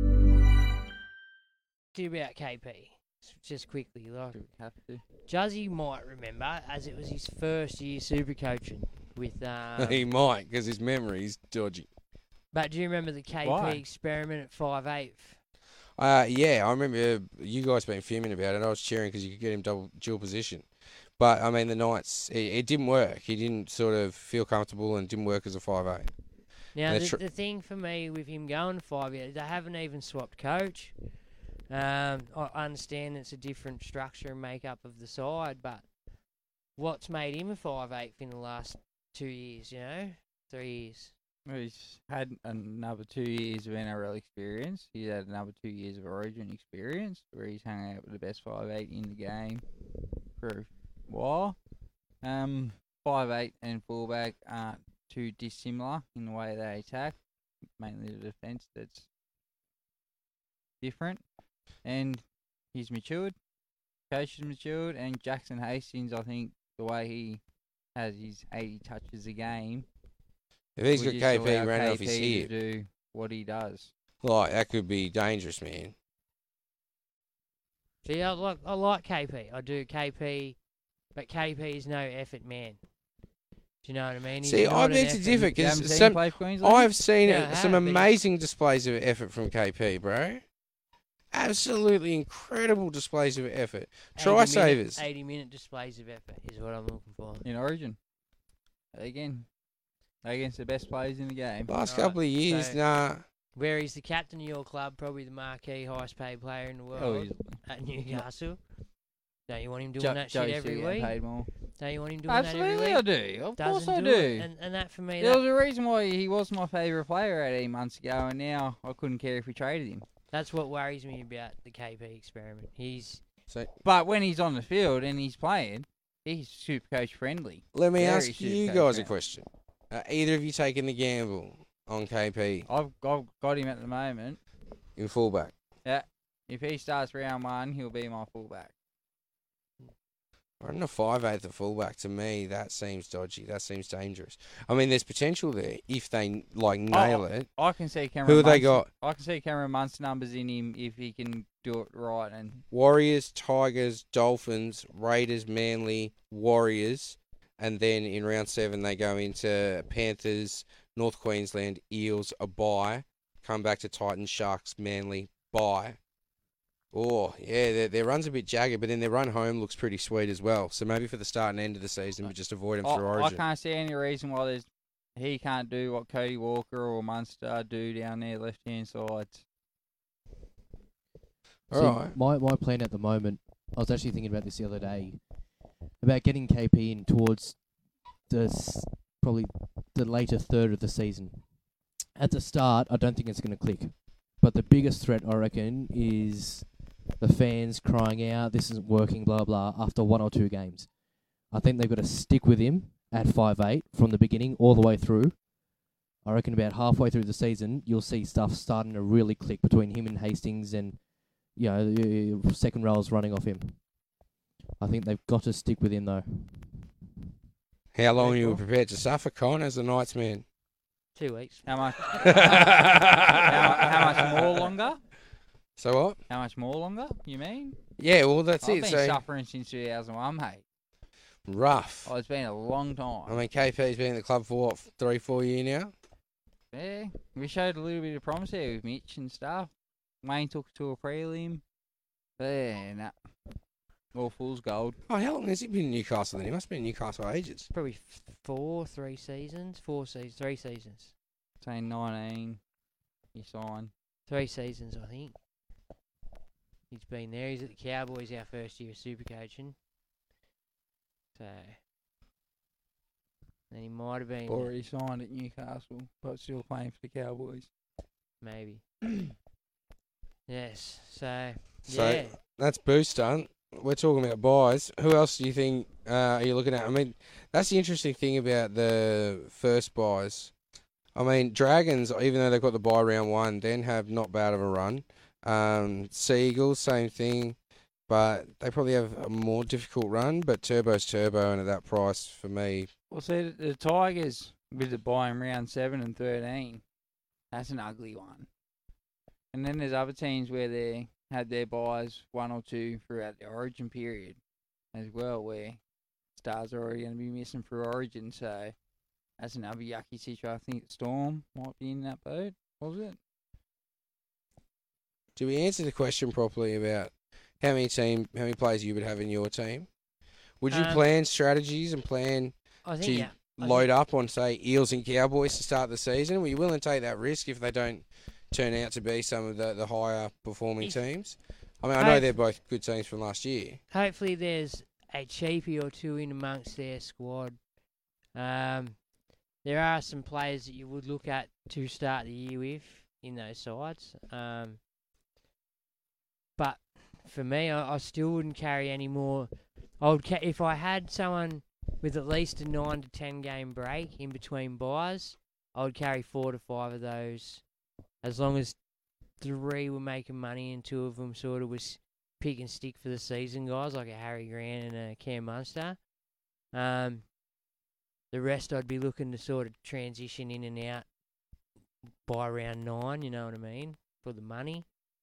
About KP, just quickly, like Juzzy might remember as it was his first year super coaching with. He might because his memory's dodgy. But do you remember the KP Why? experiment at 5'8"? Yeah, I remember you guys being fuming about it. I was cheering because you could get him dual position. But, I mean, the Knights, it didn't work. He didn't sort of feel comfortable and didn't work as a 5'8". Now, the thing for me with him going 5'8", they haven't even swapped coach. I understand it's a different structure and makeup of the side, but what's made him a 5'8" in the last 2 years, 3 years? Well, he's had another 2 years of NRL experience. He's had another 2 years of Origin experience where he's hung out with the best 5'8" in the game for a while. 5'8" and fullback aren't too dissimilar in the way they attack, mainly the defence that's different. And he's matured, coach has matured, and Jackson Hastings, I think, the way he has his 80 touches a game, if he's got we just KP allow running off his KP hip, to do what he does. like, that could be dangerous, man. See, I like KP. I do KP, but KP is no effort man. Do you know what I mean? See, I beg to differ because I've seen some amazing displays of effort from KP, bro. Absolutely incredible displays of effort. Try savers. 80-minute displays of effort is what I'm looking for. In Origin. Again, against the best players in the game. Last couple of years, nah. Where he's the captain of your club, probably the marquee, highest paid player in the world at Newcastle. Don't you want him doing that shit every week? Paid more. Don't you want him doing Absolutely that every week? I do. Of Doesn't course I do. And that for me... There was a reason why he was my favourite player 18 months ago, and now I couldn't care if we traded him. That's what worries me about the KP experiment. But when he's on the field and he's playing, he's super coach friendly. Let me ask you guys a question. Either of you taking the gamble on KP? I've got him at the moment. In fullback? Yeah. If he starts round one, he'll be my fullback. Running a 5'8" at fullback, to me, that seems dodgy. That seems dangerous. I mean, there's potential there if they, nail it. I can see Cameron Who have they Munster- got? I can see Cameron Munster numbers in him if he can do it right. And Warriors, Tigers, Dolphins, Raiders, Manly, Warriors. And then in round 7, they go into Panthers, North Queensland, Eels, a bye. Come back to Titans, Sharks, Manly, bye. Oh, yeah, their run's a bit jagged, but then their run home looks pretty sweet as well. So maybe for the start and end of the season, but just avoid them through Origin. I can't see any reason why he can't do what Cody Walker or Munster do down there left-hand side. All right. My plan at the moment, I was actually thinking about this the other day, about getting KP in towards probably the later third of the season. At the start, I don't think it's going to click. But the biggest threat, I reckon, is the fans crying out, this isn't working, blah, blah, after 1 or 2 games. I think they've got to stick with him at 5'8" from the beginning all the way through. I reckon about halfway through the season, you'll see stuff starting to really click between him and Hastings and, the second rows running off him. I think they've got to stick with him, though. How long are you prepared to suffer, Con, as a Knights man? 2 weeks. How much? how much more longer? So what? How much more longer, you mean? Yeah, well, that's I've it. been suffering since 2001, mate. Rough. Oh, it's been a long time. I mean, KP's been in the club for, 3-4 years now? Yeah, we showed a little bit of promise there with Mitch and stuff. Wayne took it to a prelim. But yeah, nah. All fool's gold. Oh, how long has he been in Newcastle then? He must have been in Newcastle ages. Probably 3 seasons. 3 seasons. Saying 19, he signed. 3 seasons, I think. He's been there. He's at the Cowboys our first year of super coaching. So, then he might have been. Or he signed at Newcastle, but still playing for the Cowboys. Maybe. Yes. So, So yeah. that's Boost done. We're talking about buys. Who else do you think are you looking at? I mean, that's the interesting thing about the first buys. I mean, Dragons, even though they've got the buy round 1, then have not bad of a run. Seagulls, same thing, but they probably have a more difficult run. But Turbo's Turbo, and at that price, for me. Well, see, the Tigers, with the buy in round 7 and 13, that's an ugly one. And then there's other teams where they had their buys 1 or 2 throughout the Origin period as well, where Stars are already going to be missing for Origin, so that's another yucky situation. I think Storm might be in that boat, was it? Do we answer the question properly about how many players you would have in your team? Would you plan strategies and plan to load up on, say, Eels and Cowboys to start the season? Were you willing to take that risk if they don't turn out to be some of the higher performing teams? I mean, I know they're both good teams from last year. Hopefully there's a cheapie or two in amongst their squad. There are some players that you would look at to start the year with in those sides. But for me, I still wouldn't carry any more. If I had someone with at least a 9 to 10 game break in between buys, I would carry 4 to 5 of those, as long as 3 were making money and 2 of them sort of was pick and stick for the season guys, like a Harry Grant and a Cam Munster. The rest I'd be looking to sort of transition in and out by round 9, you know what I mean, for the money.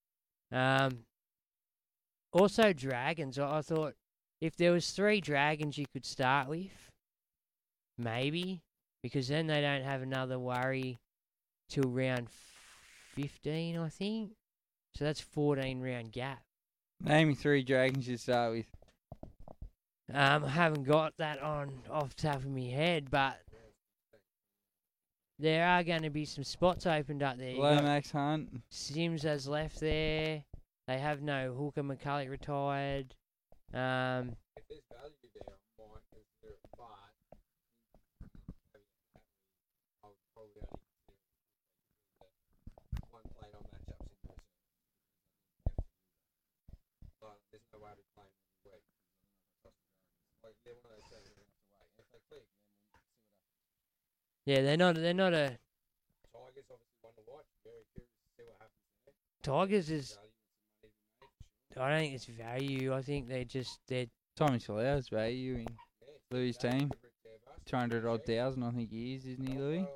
Also Dragons, I thought if there was 3 Dragons you could start with, maybe, because then they don't have another worry till round 15, I think. So that's 14 round gap. Name me 3 Dragons you start with. I haven't got that off the top of my head, but there are going to be some spots opened up there. Lomax Hunt. Sims has left there. They have no hooker. McCulloch retired. If there's value there, I might consider it, but I would probably only consider one played on matchups in those. But there's no way to play them every week. Like, they're one of those teams that have to wait. And if they click, then we'll see what happens. Yeah, they're not a. Tigers obviously one to watch. Very curious to see what happens there. Tigers is. I don't think it's value. I think they're. Tommy Salau's value in Louis' team. 200,000, I think he is, isn't he, Louis?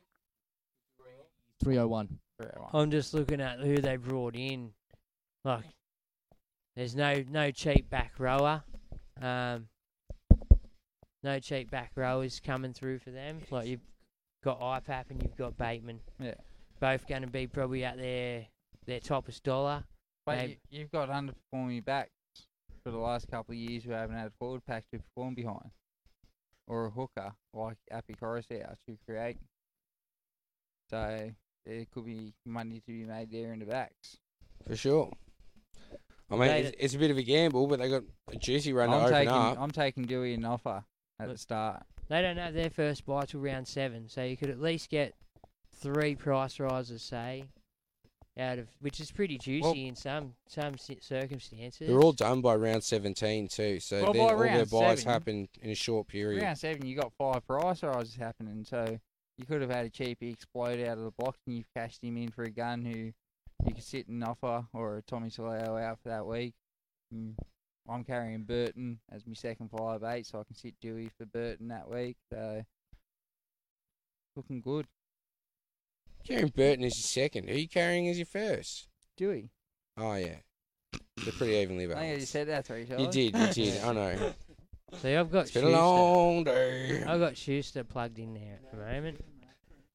301. I'm just looking at who they brought in. Like, there's no cheap back rower. No cheap back rowers coming through for them. Like, you've got IPAP and you've got Bateman. Yeah. Both going to be probably at their toppest dollar. But you've got underperforming backs for the last couple of years who haven't had a forward pack to perform behind. Or a hooker, like Appy Coruscant, to create. So, there could be money to be made there in the backs. For sure. I mean, it's a bit of a gamble, but they got a juicy run to open up. I'm taking Dewey and Offer at the start. They don't have their first buy till round 7, so you could at least get 3 price rises, say, out of, which is pretty juicy in some circumstances. They're all done by round 17 too, so all their buys happen in a short period. Round 7, you got 5 price rises happening, so you could have had a cheapie explode out of the box and you've cashed him in for a gun who you could sit and offer, or a Tommy Salau out for that week. I'm carrying Burton as my second 5'8", so I can sit Dewey for Burton that week. So, looking good. Carrying Burton as your second. Who are you carrying as your first? Dewey. Oh, yeah. They're pretty evenly balanced. I think you said that 3 times. You did. I know. See, I've got It's been a long day. I've got Schuster plugged in there at the moment.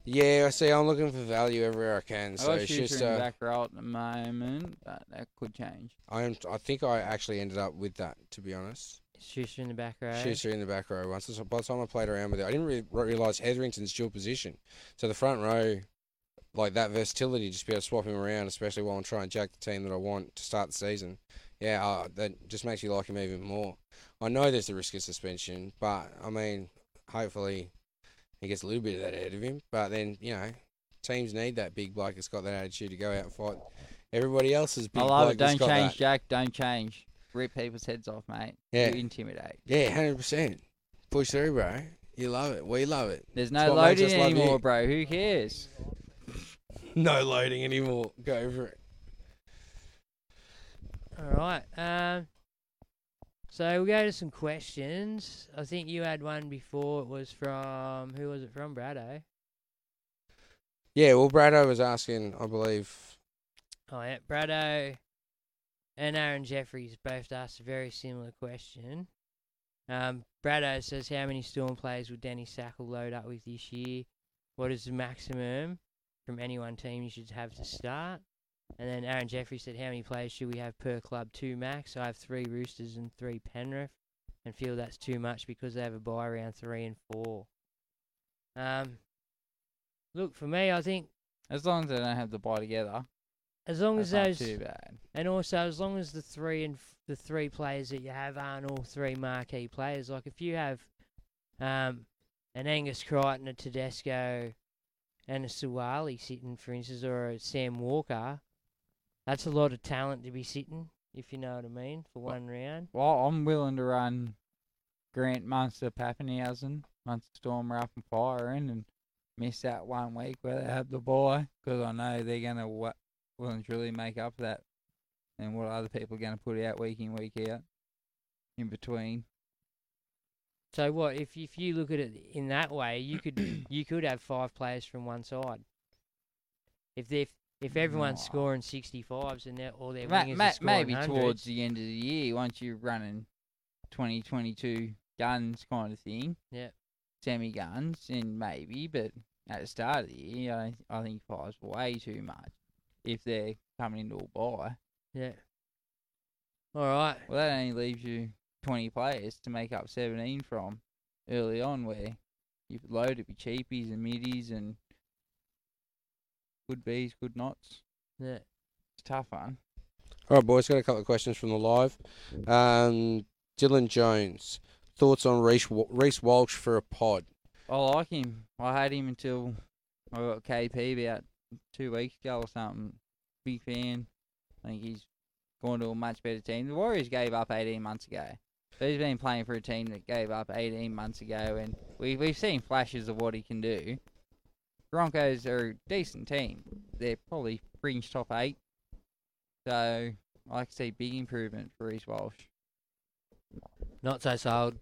Yeah, I see. I'm looking for value everywhere I can. So I got it's Schuster just. in the back row at the moment, but that could change. I think I actually ended up with that, to be honest. Schuster in the back row. Schuster in the back row once. So by the time I played around with it, I didn't really realise Hetherington's dual position. So the front row, like that versatility, just be able to swap him around, especially while I'm trying to jack the team that I want to start the season. Yeah, that just makes you like him even more. I know there's the risk of suspension, but, I mean, hopefully he gets a little bit of that out of him. But then, teams need that big bloke that's got that attitude to go out and fight everybody else's big I love bloke it. that's Don't got change, that. Jack. Don't change. Rip people's heads off, mate. Yeah. You intimidate. Yeah, 100%. Push through, bro. You love it. We love it. There's It's no what makes loading us love anymore, you. bro. Who cares? No loading anymore. Go for it. All right. So we'll go to some questions. I think you had one before. It was from, who was it from? Brado. Yeah, well, Brado was asking, I believe. Oh, yeah. Brado and Aaron Jeffries both asked a very similar question. Brado says, how many Storm players will Danny Sackle load up with this year? What is the maximum from any one team you should have to start? And then Aaron Jeffries said, how many players should we have per club? 2 max. I have 3 Roosters and 3 Penrith, and feel that's too much because they have a bye round 3 and 4. Look, for me, I think As long as they don't have the bye together, as long as that's those, not too bad. and also as long as the 3 players that you have aren't all 3 marquee players. Like if you have an Angus Crichton, a Tedesco, and a Suwali sitting, for instance, or a Sam Walker, that's a lot of talent to be sitting, if you know what I mean, for one round. Well, I'm willing to run Grant, Munster, Pappenhausen, Munster Storm, are up and firing, and miss that 1 week where they have the bye, because I know they're going to well and truly make up for that, and what other people are going to put out week in, week out, in between. So what if you look at it in that way, you could have 5 players from one side. If everyone's scoring 65s and all their wingers are scoring Maybe 100s. towards the end of the year, once you're running 2022 guns kind of thing, yeah, semi-guns, and maybe, but at the start of the year, I think 5's way too much if they're coming into a bye. Yeah. All right. Well, that only leaves you 20 players to make up 17 from early on, where you could load it with cheapies and middies and good Bs, good nots. Yeah. It's a tough one. All right, boys, got a couple of questions from the live. Dylan Jones, thoughts on Reece Walsh for a pod? I like him. I had him until I got KP about 2 weeks ago or something. Big fan. I think he's gone to a much better team. The Warriors gave up 18 months ago. So he's been playing for a team that gave up 18 months ago, and we've seen flashes of what he can do. Broncos are a decent team. They're probably fringe top 8. So I like to see big improvement for Reece Walsh. Not so sold.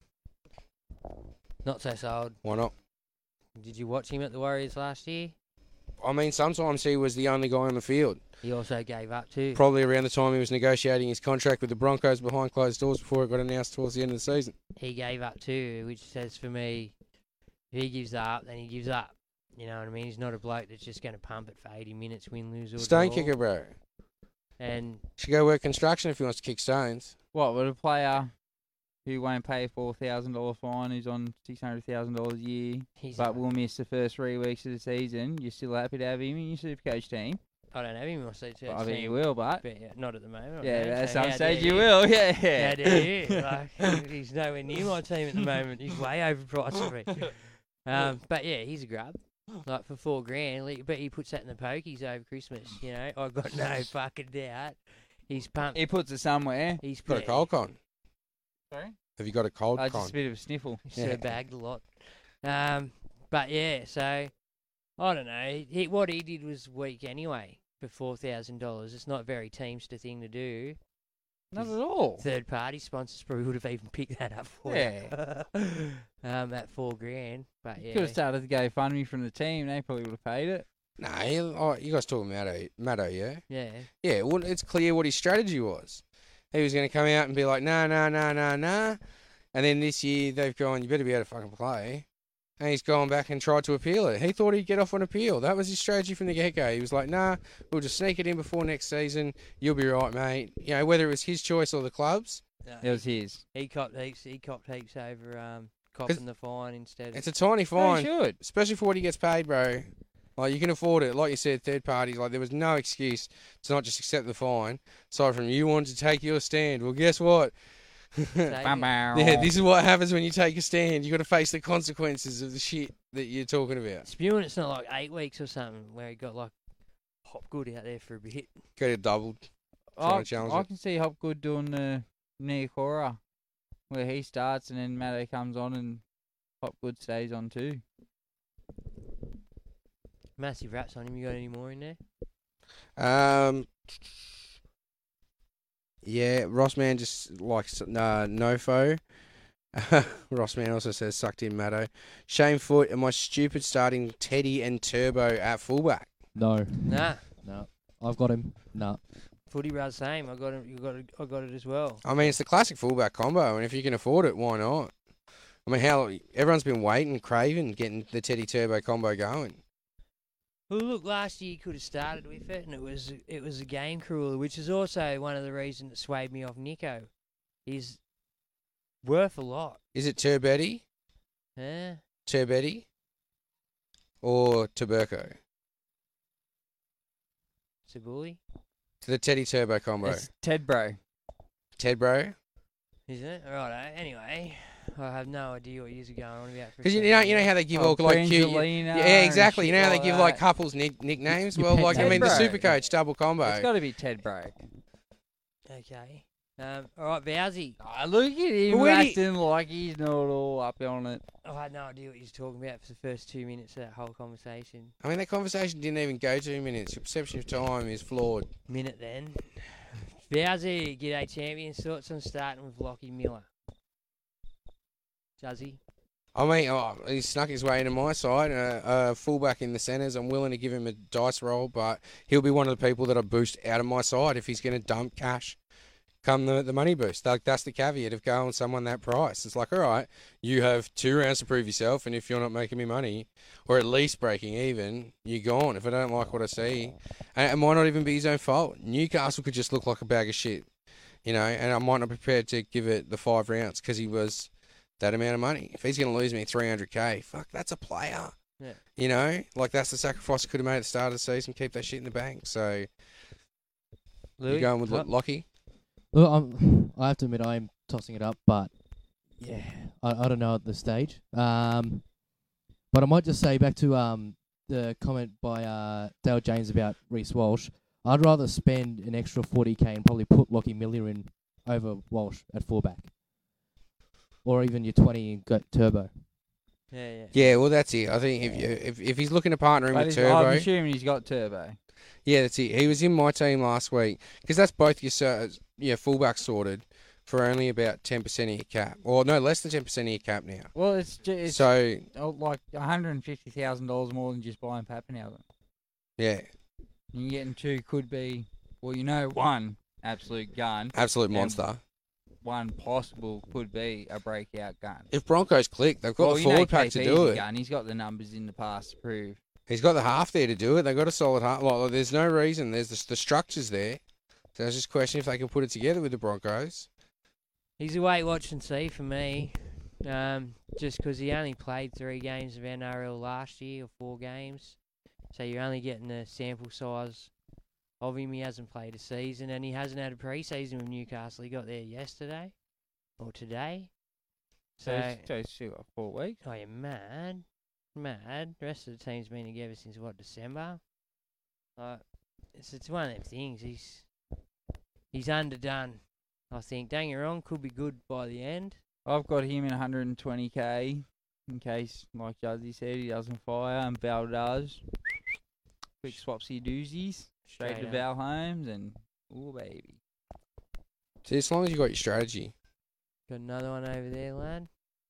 Not so sold. Why not? Did you watch him at the Warriors last year? I mean, sometimes he was the only guy on the field. He also gave up too. Probably around the time he was negotiating his contract with the Broncos behind closed doors before it got announced towards the end of the season. He gave up too, which says for me, if he gives up, then he gives up. You know what I mean? He's not a bloke that's just going to pump it for 80 minutes, win, lose, or Stone draw. kicker, bro. And should go work construction if he wants to kick stones. What, would a player who won't pay a $4,000 fine, who's on $600,000 a year, but will miss the first 3 weeks of the season, you're still happy to have him in your Supercoach team? I don't have him in my C2 I think team. you will, but yeah, not at the moment. Yeah, I at so some how stage dare you will, yeah. How dare you? Like, he's nowhere near my team at the moment. He's way overpriced for me. But yeah, he's a grub. Like for $4,000, but he puts that in the pokies over Christmas. You know, I've got no fucking doubt. He's pumped. He puts it somewhere. He's Got a cold con. Sorry? Have you got a cold con? Just a bit of a sniffle. He's sort of bagged a lot. But yeah, so I don't know. What he did was weak anyway for $4,000. It's not a very Teamster thing to do. Not at all. Third party sponsors probably would have even picked that up for Yeah. you. At $4,000. But yeah. Could have started the GoFundMe from the team. They probably would have paid it. Nah, you guys talking Matto, yeah? Yeah. Yeah, well, it's clear what his strategy was. He was going to come out and be like, nah. And then this year they've gone, you better be able to fucking play. and he's gone back and tried to appeal it. He thought he'd get off on appeal. That was his strategy from the get-go. He was like, nah, we'll just sneak it in before next season. You'll be right, mate. You know, whether it was his choice or the club's. No, It was his. He copped heaps over copping the fine instead. It's a tiny fine. He should. Especially for what he gets paid, bro. Like, you can afford it. Like you said, third parties. Like, there was no excuse to not just accept the fine. Aside from you wanted to take your stand. Well, guess what? Yeah, this is what happens when you take a stand. You got to face the consequences of the shit that you're talking about. Spewing, it's not like 8 weeks or something where he got like Hopgood out there for a bit. Got it doubled. I challenge it. can see Hopgood doing the Niokora, where he starts and then Matto comes on and Hopgood stays on too. Massive raps on him. You got any more in there? Yeah, Rossman just likes Nofo. Rossman also says sucked in Matto. Shane Foote, am I stupid starting Teddy and Turbo at fullback? No. Nah. No. I've got him. No. Footy Bros same. I got him. I got it as well. I mean, it's the classic fullback combo, and if you can afford it, why not? I mean, everyone's been waiting, craving, getting the Teddy Turbo combo going. Well, look, last year you could have started with it, and it was a game cruel, which is also one of the reasons that swayed me off Nico. He's worth a lot. Is it Turbetti? Yeah. Turbetti? Or Tuberco? Sabuli? The Teddy Turbo combo. It's Ted Bro. Ted Bro? Isn't it? Righto. Anyway, I have no idea what you're going on about. Because you know how they give all like cute, yeah, exactly. You know how they give like couples nicknames. Well, like I mean, the Supercoach double combo. It's got to be Ted Bro. Okay. All right, Bowsy. Look at him acting like he's not all up on it. I had no idea what he was talking about for the first 2 minutes of that whole conversation. I mean, that conversation didn't even go 2 minutes. Your perception of time is flawed. Minute then. Bowsy, G'day Champions. Thoughts on starting with Lockie Miller? Juzzy? I mean, he snuck his way into my side. Fullback in the centres. I'm willing to give him a dice roll, but he'll be one of the people that I boost out of my side if he's going to dump cash come the money boost. That's the caveat of going someone that price. It's like, all right, you have 2 rounds to prove yourself, and if you're not making me money, or at least breaking even, you're gone. If I don't like what I see, and it might not even be his own fault. Newcastle could just look like a bag of shit, you know, and I might not be prepared to give it the 5 rounds because he was that amount of money. If he's going to lose me $300K, fuck, that's a player. Yeah. You know, like that's the sacrifice I could have made at the start of the season, keep that shit in the bank. So, you're going with Lockie? Look, I have to admit I am tossing it up, but yeah, I don't know at this stage. But I might just say back to the comment by Dale James about Reece Walsh. I'd rather spend an extra $40K and probably put Lockie Miller in over Walsh at fullback, or even your 20 and go Turbo. Yeah, well that's it. I think if he's looking to partner him with Turbo, I'm assuming he's got Turbo. Yeah, that's it. He was in my team last week because that's both your fullback sorted for only about 10% of your cap, or no, less than 10% of your cap now. Well, it's so like $150,000 more than just buying Pappenhausen. Yeah, you're getting 2 could be, well, you know, 1 absolute gun, absolute monster. 1 possible could be a breakout gun. If Broncos click, they've got the forward pack to do it. Gun. He's got the numbers in the past to prove. He's got the half there to do it. They've got a solid half. Like, there's no reason. There's the structures there. So I was just questioning if they can put it together with the Broncos. He's a wait, watch and see for me. Just because he only played 3 games of NRL last year, or 4 games. So you're only getting the sample size of him. He hasn't played a season, and he hasn't had a pre-season with Newcastle. He got there yesterday, or today. So it's still got 4 weeks. Oh, you're mad. The rest of the team's been together since, December? It's one of them things. He's underdone, I think. Don't get me wrong, could be good by the end. I've got him in 120K, in case, like Juzzy said, he doesn't fire, and Val does. Quick swapsy doozies, straight to Val Holmes, and ooh, baby. See, as long as you got your strategy. Got another one over there, lad.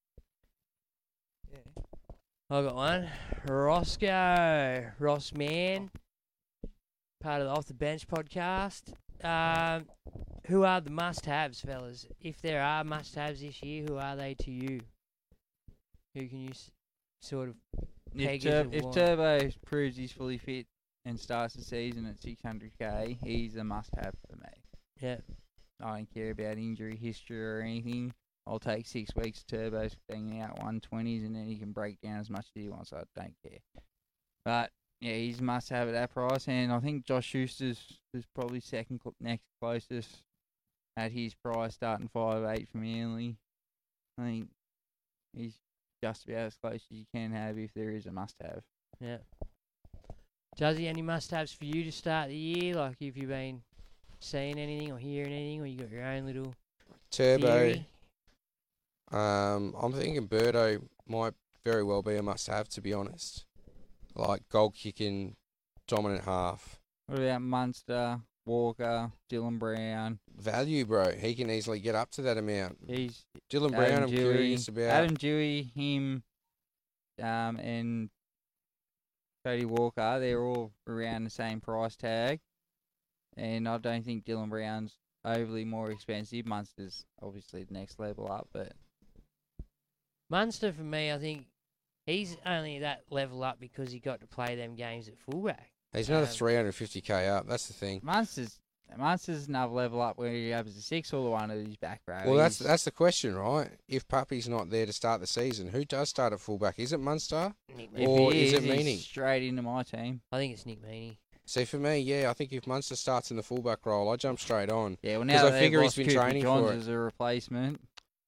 Yeah. I got one. Roscoe. Ross Man. Part of the Off the Bench podcast. Who are the must-haves, fellas? If there are must-haves this year, who are they to you? Who can you sort of If, peg as a if one. Turbo proves he's fully fit and starts the season at 600k, he's a must-have for me. Yeah. I don't care about injury history or anything. I'll take 6 weeks of Turbo being out 120s, and then he can break down as much as he wants. I don't care. But yeah, he's a must-have at that price, and I think Josh Schuster's is probably next closest at his price, starting 5'8" from Manly. I think he's just about as close as you can have if there is a must-have. Yeah. Juzzy, any must-haves for you to start the year? Like, have you been seeing anything or hearing anything, or you got your own little Turbo. theory? I'm thinking Birdo might very well be a must-have, to be honest. Like goal-kicking, dominant half. What about Munster, Walker, Dylan Brown? Value, bro. He can easily get up to that amount. He's Dylan Brown, I'm curious about. Adam Dewey, him, and Cody Walker, they're all around the same price tag. And I don't think Dylan Brown's overly more expensive. Munster's obviously the next level up, but Munster, for me, I think he's only that level up because he got to play them games at fullback. He's another 350k up. That's the thing. Munster's another level up where he goes to 6 or the one of his back row. Well, that's the question, right? If Puppy's not there to start the season, who does start at fullback? Is it Munster or is it Meaney? He's straight into my team. I think it's Nick Meaney. See, for me, yeah, I think if Munster starts in the fullback role, I jump straight on. Yeah, well, now I that figure they've he's been lost Cooper training Johns for it. as a replacement.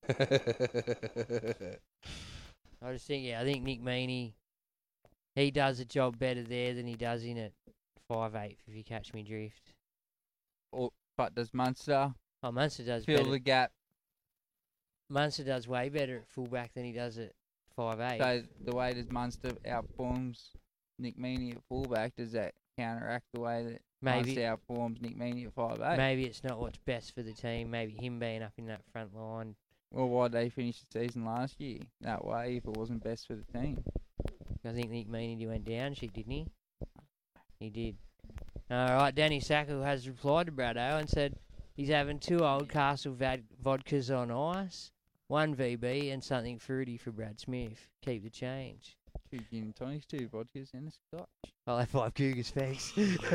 I just think, I think Nick Meaney, he does a job better there than he does in at 5'8", if you catch me drift. But does Munster Munster does fill better. the gap? Munster does way better at fullback than he does at 5'8". So the way that Munster outperforms Nick Meaney at fullback, does that counteract the way that Maybe. Munster outperforms Nick Meaney at 5'8"? Maybe it's not what's best for the team. Maybe him being up in that front line. Well, why'd they finish the season last year that way if it wasn't best for the team? I think Nick Meaney went down, didn't he? He did. All right, Danny Sackle has replied to Brado and said he's having 2 Oldcastle vodkas on ice, 1 VB, and something fruity for Brad Smith. Keep the change. 2 gin and tonics, 2 vodkas, and a scotch. I'll have 5 Cougars, thanks.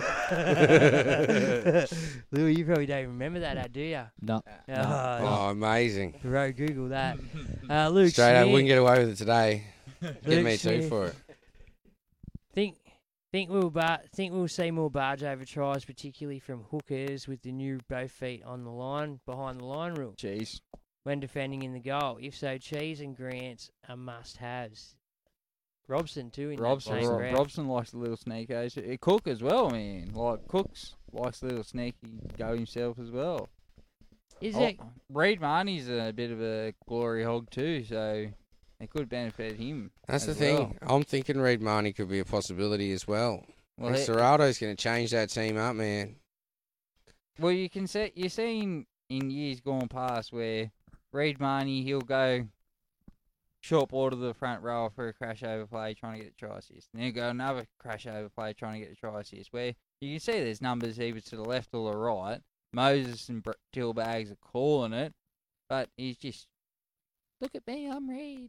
Lou, you probably don't remember that, do you? No. Oh, amazing. Bro, Google that. Luke Straight up, Smith. wouldn't get away with it today. Give Luke me 2 Smith. for it. Think we'll see more barge over tries, particularly from hookers with the new both feet on the line, behind the line rule. Cheese. When defending in the goal. If so, Cheese and Grants are must-haves. Robson too in that same graph. Robson likes a little sneakers. Cook as well, man. Like Cooks likes a little sneaky go himself as well. Is it? Reid Marnie's a bit of a glory hog too, so it could benefit him. That's the as thing. well. I'm thinking Reid Marnie could be a possibility as well. Well, And Serrato's going to change that team up, man. Well, you can see you're seeing in years gone past where Reid Marnie he'll go short ball to the front row for a crash over play trying to get a try assist. And then he'll go another crash over play trying to get a try assist. Where you can see there's numbers either to the left or the right. Moses and Tillbags are calling it, but he's just look at me, I'm Reid.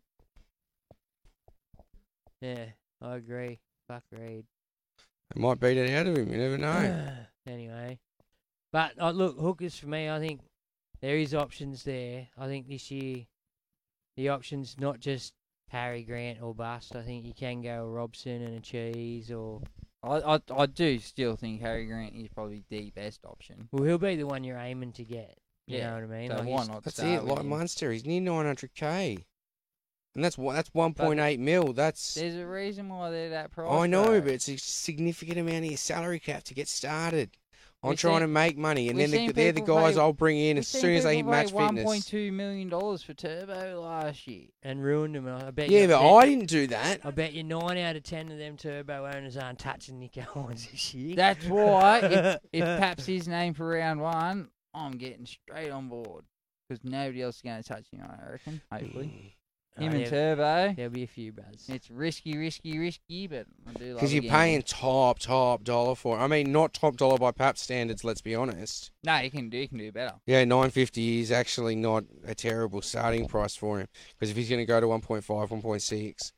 Yeah, I agree. Fuck Reid. It might beat it out of him. You never know. Anyway. But, look, hookers for me, I think there is options there. I think this year the option's not just Harry Grant or bust. I think you can go a Robson and a Cheese or... I do still think Harry Grant is probably the best option. Well, he'll be the one you're aiming to get. You Yeah, know what I mean? so Like why he's- not That's start it. with Like him? Munster, he's near 900k. And that's 1.8 mil. That's... There's a reason why they're that price. I know, bro. but it's a significant amount of your salary cap to get started. I'm We've trying seen- to make money, and we've then seen they're the people guys pay- I'll bring in as We've soon seen as they hit people match pay fitness. $1.2 million for Turbo last year. And ruined him. I bet Yeah, you, but I didn't do that. I bet you 9 out of 10 of them Turbo owners aren't touching Nick Owens this year. That's why, if Paps is named for round 1, I'm getting straight on board. Because nobody else is going to touch him, I reckon, hopefully. Him and Turbo. There'll be a few, brothers. It's risky, but I do love Because you're the paying gamble. top dollar for it. I mean, not top dollar by Pap standards, let's be honest. No, you can do better. Yeah, 950 is actually not a terrible starting price for him. Because if he's going to go to 1.5, 1.6,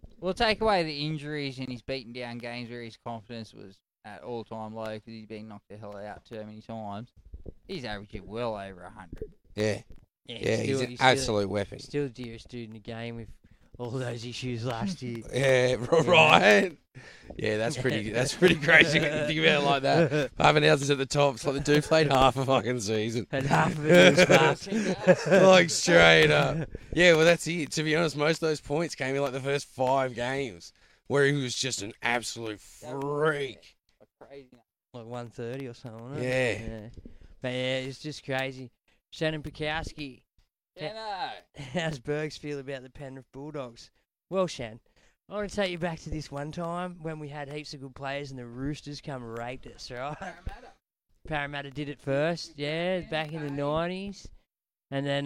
Well, take away the injuries and he's beaten down games where his confidence was at all-time low because he's been knocked the hell out too many times. He's averaging well over 100. Yeah. Yeah, he's an still- absolute weapon. Still the dearest dude in the game with all those issues last year. Yeah, right. Yeah, that's pretty crazy when you think about it like that. 5,000 at the top. It's like the dude played half a fucking season. And half of it was fast. Like, straight up. Yeah, well, that's it. To be honest, most of those points came in like the first 5 games where he was just an absolute freak. Crazy. Like 130 or something, wasn't Yeah. it? Yeah. But yeah, it's just crazy. Shannon Pikowski. How's Bergs feel about the Penrith Bulldogs? Well, Shan, I want to take you back to this one time when we had heaps of good players and the Roosters come and raped us, right? Parramatta did it first, yeah, back in the 90s. And then,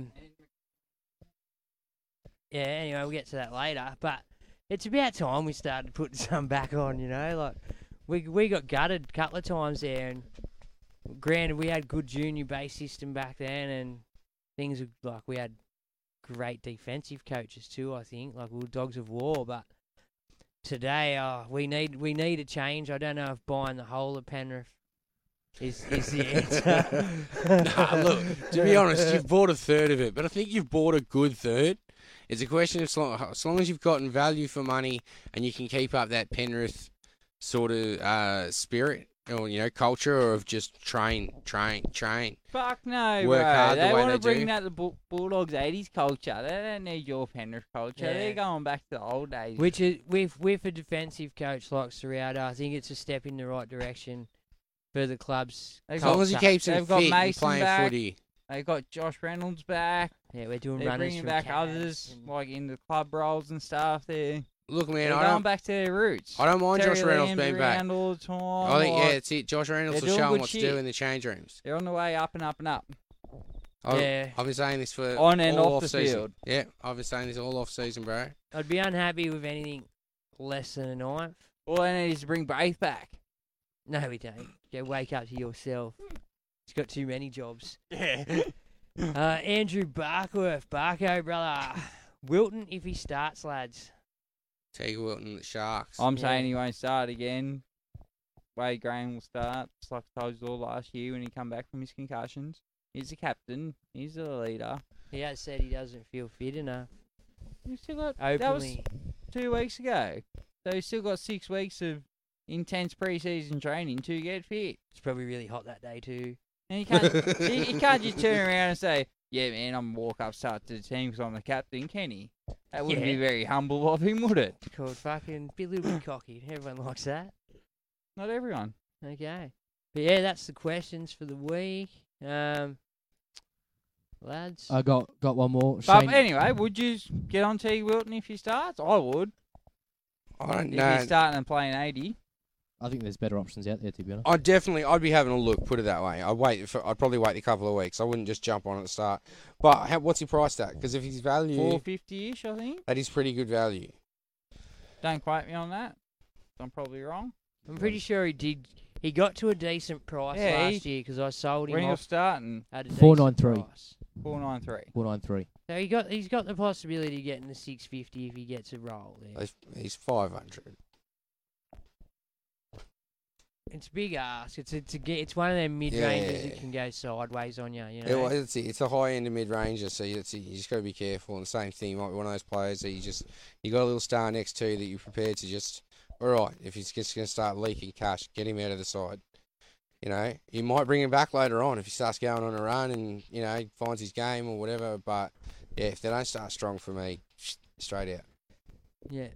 yeah, anyway, we'll get to that later. But it's about time we started putting some back on, you know? Like, we got gutted a couple of times there, and granted, we had good junior base system back then, and things were, like, we had great defensive coaches too, I think. Like, we were dogs of war, but today, we need a change. I don't know if buying the whole of Penrith is the answer. Nah, look, to be honest, you've bought a third of it, but I think you've bought a good third. It's a question of as long as you've gotten value for money and you can keep up that Penrith sort of spirit or, you know, culture, or of just train. Fuck no, Work bro. hard the They way want they to bring do. that the Bulldogs 80s culture. They don't need your Penrith culture. Yeah. They're going back to the old days. Which is, with a defensive coach like Serrata, I think it's a step in the right direction for the club's They've As long as he culture. keeps him They've got fit and Mason playing back. footy. They got Josh Reynolds back. Yeah, we're doing They're runners bringing from back Cavs others, and- like in the club roles and stuff. They're Look, man, going I don't back to their roots. I don't mind Terry Josh Reynolds Lamb's being back. around all the time. I think, yeah, like, it's it. Josh Reynolds they're will doing show him good what to shit. do in the change rooms. They're on the way up and up and up. Yeah. I've been saying this for On and all off the off-season. field. Yeah, I've been saying this all off season, bro. I'd be unhappy with anything less than a ninth. All they need is to bring Braith back. No, we don't. Go wake up to yourself. He's got too many jobs. Yeah. Andrew Barkworth. Barco, brother. Wilton, if he starts, lads. Teague Wilton, the Sharks. I'm saying he won't start again. Wade Graham will start, just like I told you all last year when he come back from his concussions. He's the captain. He's the leader. He has said he doesn't feel fit enough. We still got Openly. that was 2 weeks ago. So he's still got 6 weeks of intense pre-season training to get fit. It's probably really hot that day too. And you can't you can't just turn around and say, "Yeah, man, I'm a walk-up start to the team because I'm the captain." Can he? That wouldn't be Yeah. very humble of him, would it? Called fucking be a little bit cocky. Everyone likes that. Not everyone. Okay. But yeah, that's the questions for the week. Lads. I got one more. But Shane, anyway, would you get on T. Wilton if he starts? I would. I don't If know. he's starting and playing 80. I think there's better options out there, to be honest. I'd be having a look. Put it that way. I'd probably wait a couple of weeks. I wouldn't just jump on at the start. But what's he priced at? Because if he's value, 450-ish, I think. that is pretty good value. Don't quote me on that. I'm probably wrong. I'm pretty sure he did. He got to a decent price Yeah, last year because I sold him When you're off starting, at a decent 493. price. 493. 493. So he's got the possibility of getting the 650 if he gets a roll there. He's 500. It's a big ask. It's one of them mid ranges Yeah. that can go sideways on you. You Yeah, know. well, it's a high end of mid ranger, so you just got to be careful. And the same thing, you might be one of those players that you got a little star next to you that you're prepared to just, all right, if he's just going to start leaking cash, get him out of the side. You know, you might bring him back later on if he starts going on a run and, you know, he finds his game or whatever. But, yeah, if they don't start strong for me, straight out. Yeah.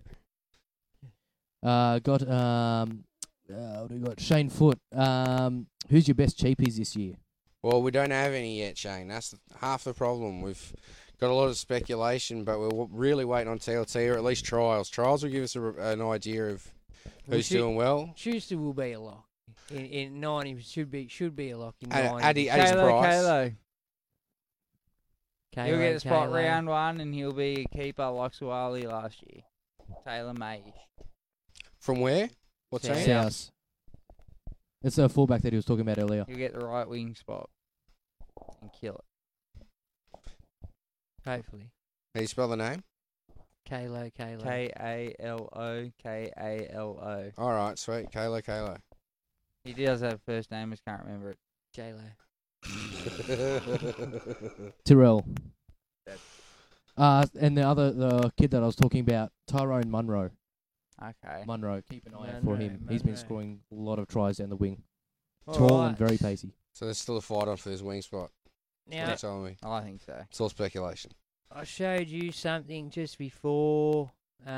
What do we got? Shane Foote. Who's your best cheapies this year? Well, we don't have any yet, Shane. That's half the problem. We've got a lot of speculation, but we're really waiting on TLT or at least trials. Trials will give us an idea of who's doing well. Schuster will be a lock. In 90 should be a lock in And 90. Addy's price. Kalo. He'll get the spot Kalo. round 1 and he'll be a keeper like Suwali last year. Taylor May. From where? What's that? South. It's a fullback that he was talking about earlier. He'll get the right wing spot and kill it. Hopefully. How do you spell the name? Kalo, Kalo. Kalo. All right, sweet. Kalo. He does have a first name, I just can't remember it. J-Lo. Tyrell. And the kid that I was talking about, Tyrone Munro. Okay. Munro, keep an eye out Munro, for him. He's been Munro. scoring a lot of tries down the wing. All Tall right. and very pacey. So there's still a fight on for his wing spot. That's Now, what you're telling me. I think so. It's all speculation. I showed you something just before,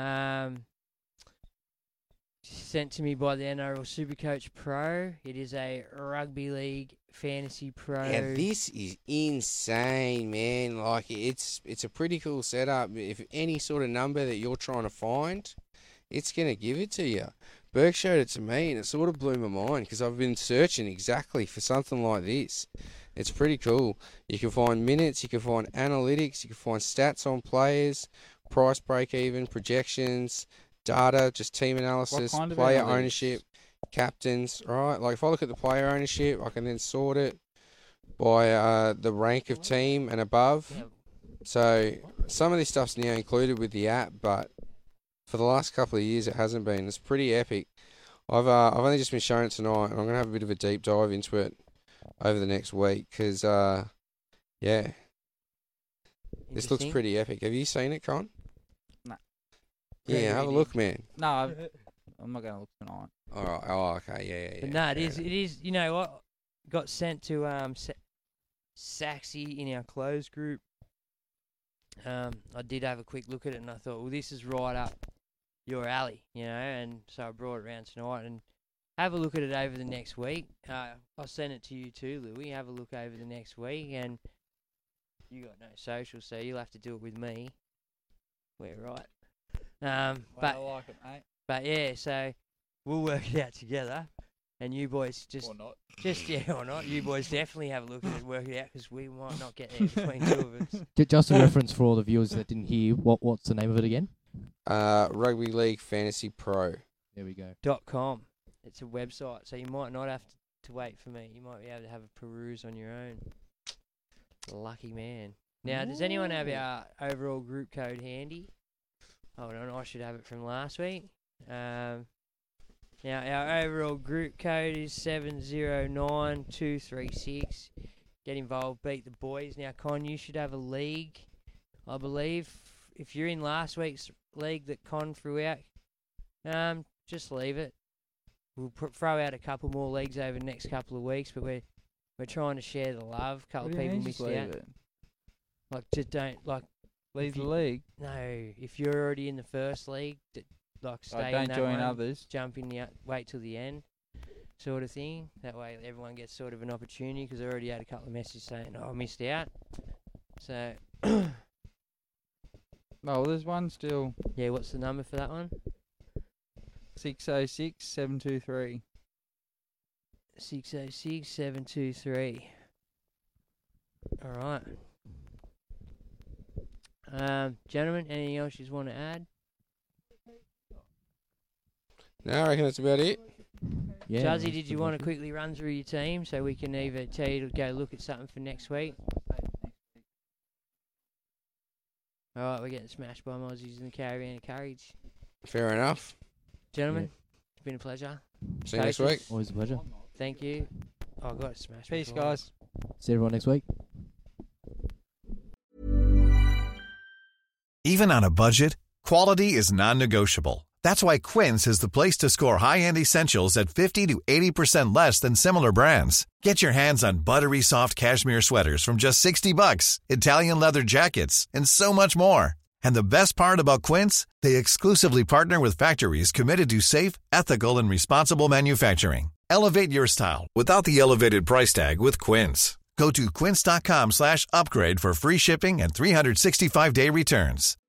sent to me by the NRL Supercoach Pro. It is a Rugby League Fantasy Pro. Yeah, this is insane, man. Like, it's a pretty cool setup. If any sort of number that you're trying to find, it's going to give it to you. Burke showed it to me, and it sort of blew my mind because I've been searching exactly for something like this. It's pretty cool. You can find minutes, you can find analytics, you can find stats on players, price break even, projections, data, just team analysis, What kind of player analytics? ownership, captains, right? Like if I look at the player ownership, I can then sort it by the rank of team and above. So some of this stuff's now included with the app, but for the last couple of years it hasn't been. It's pretty epic. I've only just been shown it tonight, and I'm gonna have a bit of a deep dive into it over the next week because yeah, this looks Interesting. pretty epic. Have you seen it, Con? No. Yeah, have a look, man. No, I'm not going to look tonight. All right. Oh, okay. Yeah. But no, it is. You know what? Got sent to Saxy in our closed group. I did have a quick look at it, and I thought, well, this is right up your alley, you know. And so I brought it around tonight and have a look at it over the next week. I'll send it to you too, Louis. Have a look over the next week, and you got no social, so you'll have to do it with me. We're right. But I like it, mate. But yeah, so we'll work it out together, and you boys just Or not. or not. You boys definitely have a look at it, work it out, because we might not get there between two of us. Just a reference for all the viewers that didn't hear, what's the name of it again? Rugby League Fantasy Pro. There we go. .com. It's a website, so you might not have to wait for me. You might be able to have a peruse on your own. Lucky man. Now, does anyone have our overall group code handy? Hold on, I should have it from last week. Now, our overall group code is 709236. Get involved, beat the boys. Now, Con, you should have a league, I believe. If you're in last week's league that Con threw out, just leave it. We'll throw out a couple more leagues over the next couple of weeks, but we're trying to share the love. A couple of people missed out. It? Like, just don't, like... Leave the league? No, if you're already in the first league, stay in don't that join one, others. jump in, wait till the end, sort of thing. That way everyone gets sort of an opportunity, because I already had a couple of messages saying, I missed out. So... Oh, there's one still. Yeah, what's the number for that one? 606-723. 606-723. All right. Gentlemen, anything else you want to add? No, I reckon that's about it. Yeah. Juzzy, did you want to quickly run through your team so we can either tell you to go look at something for next week? All right, we're getting smashed by Mozzies in the Caribbean Courage. Fair enough. Gentlemen, it's been a pleasure. See you next Coaches, week. Always a pleasure. Thank you. Oh, I got smashed. Peace, before. guys. See everyone next week. Even on a budget, quality is non-negotiable. That's why Quince is the place to score high-end essentials at 50 to 80% less than similar brands. Get your hands on buttery soft cashmere sweaters from just $60, Italian leather jackets, and so much more. And the best part about Quince, they exclusively partner with factories committed to safe, ethical, and responsible manufacturing. Elevate your style without the elevated price tag with Quince. Go to quince.com/upgrade for free shipping and 365-day returns.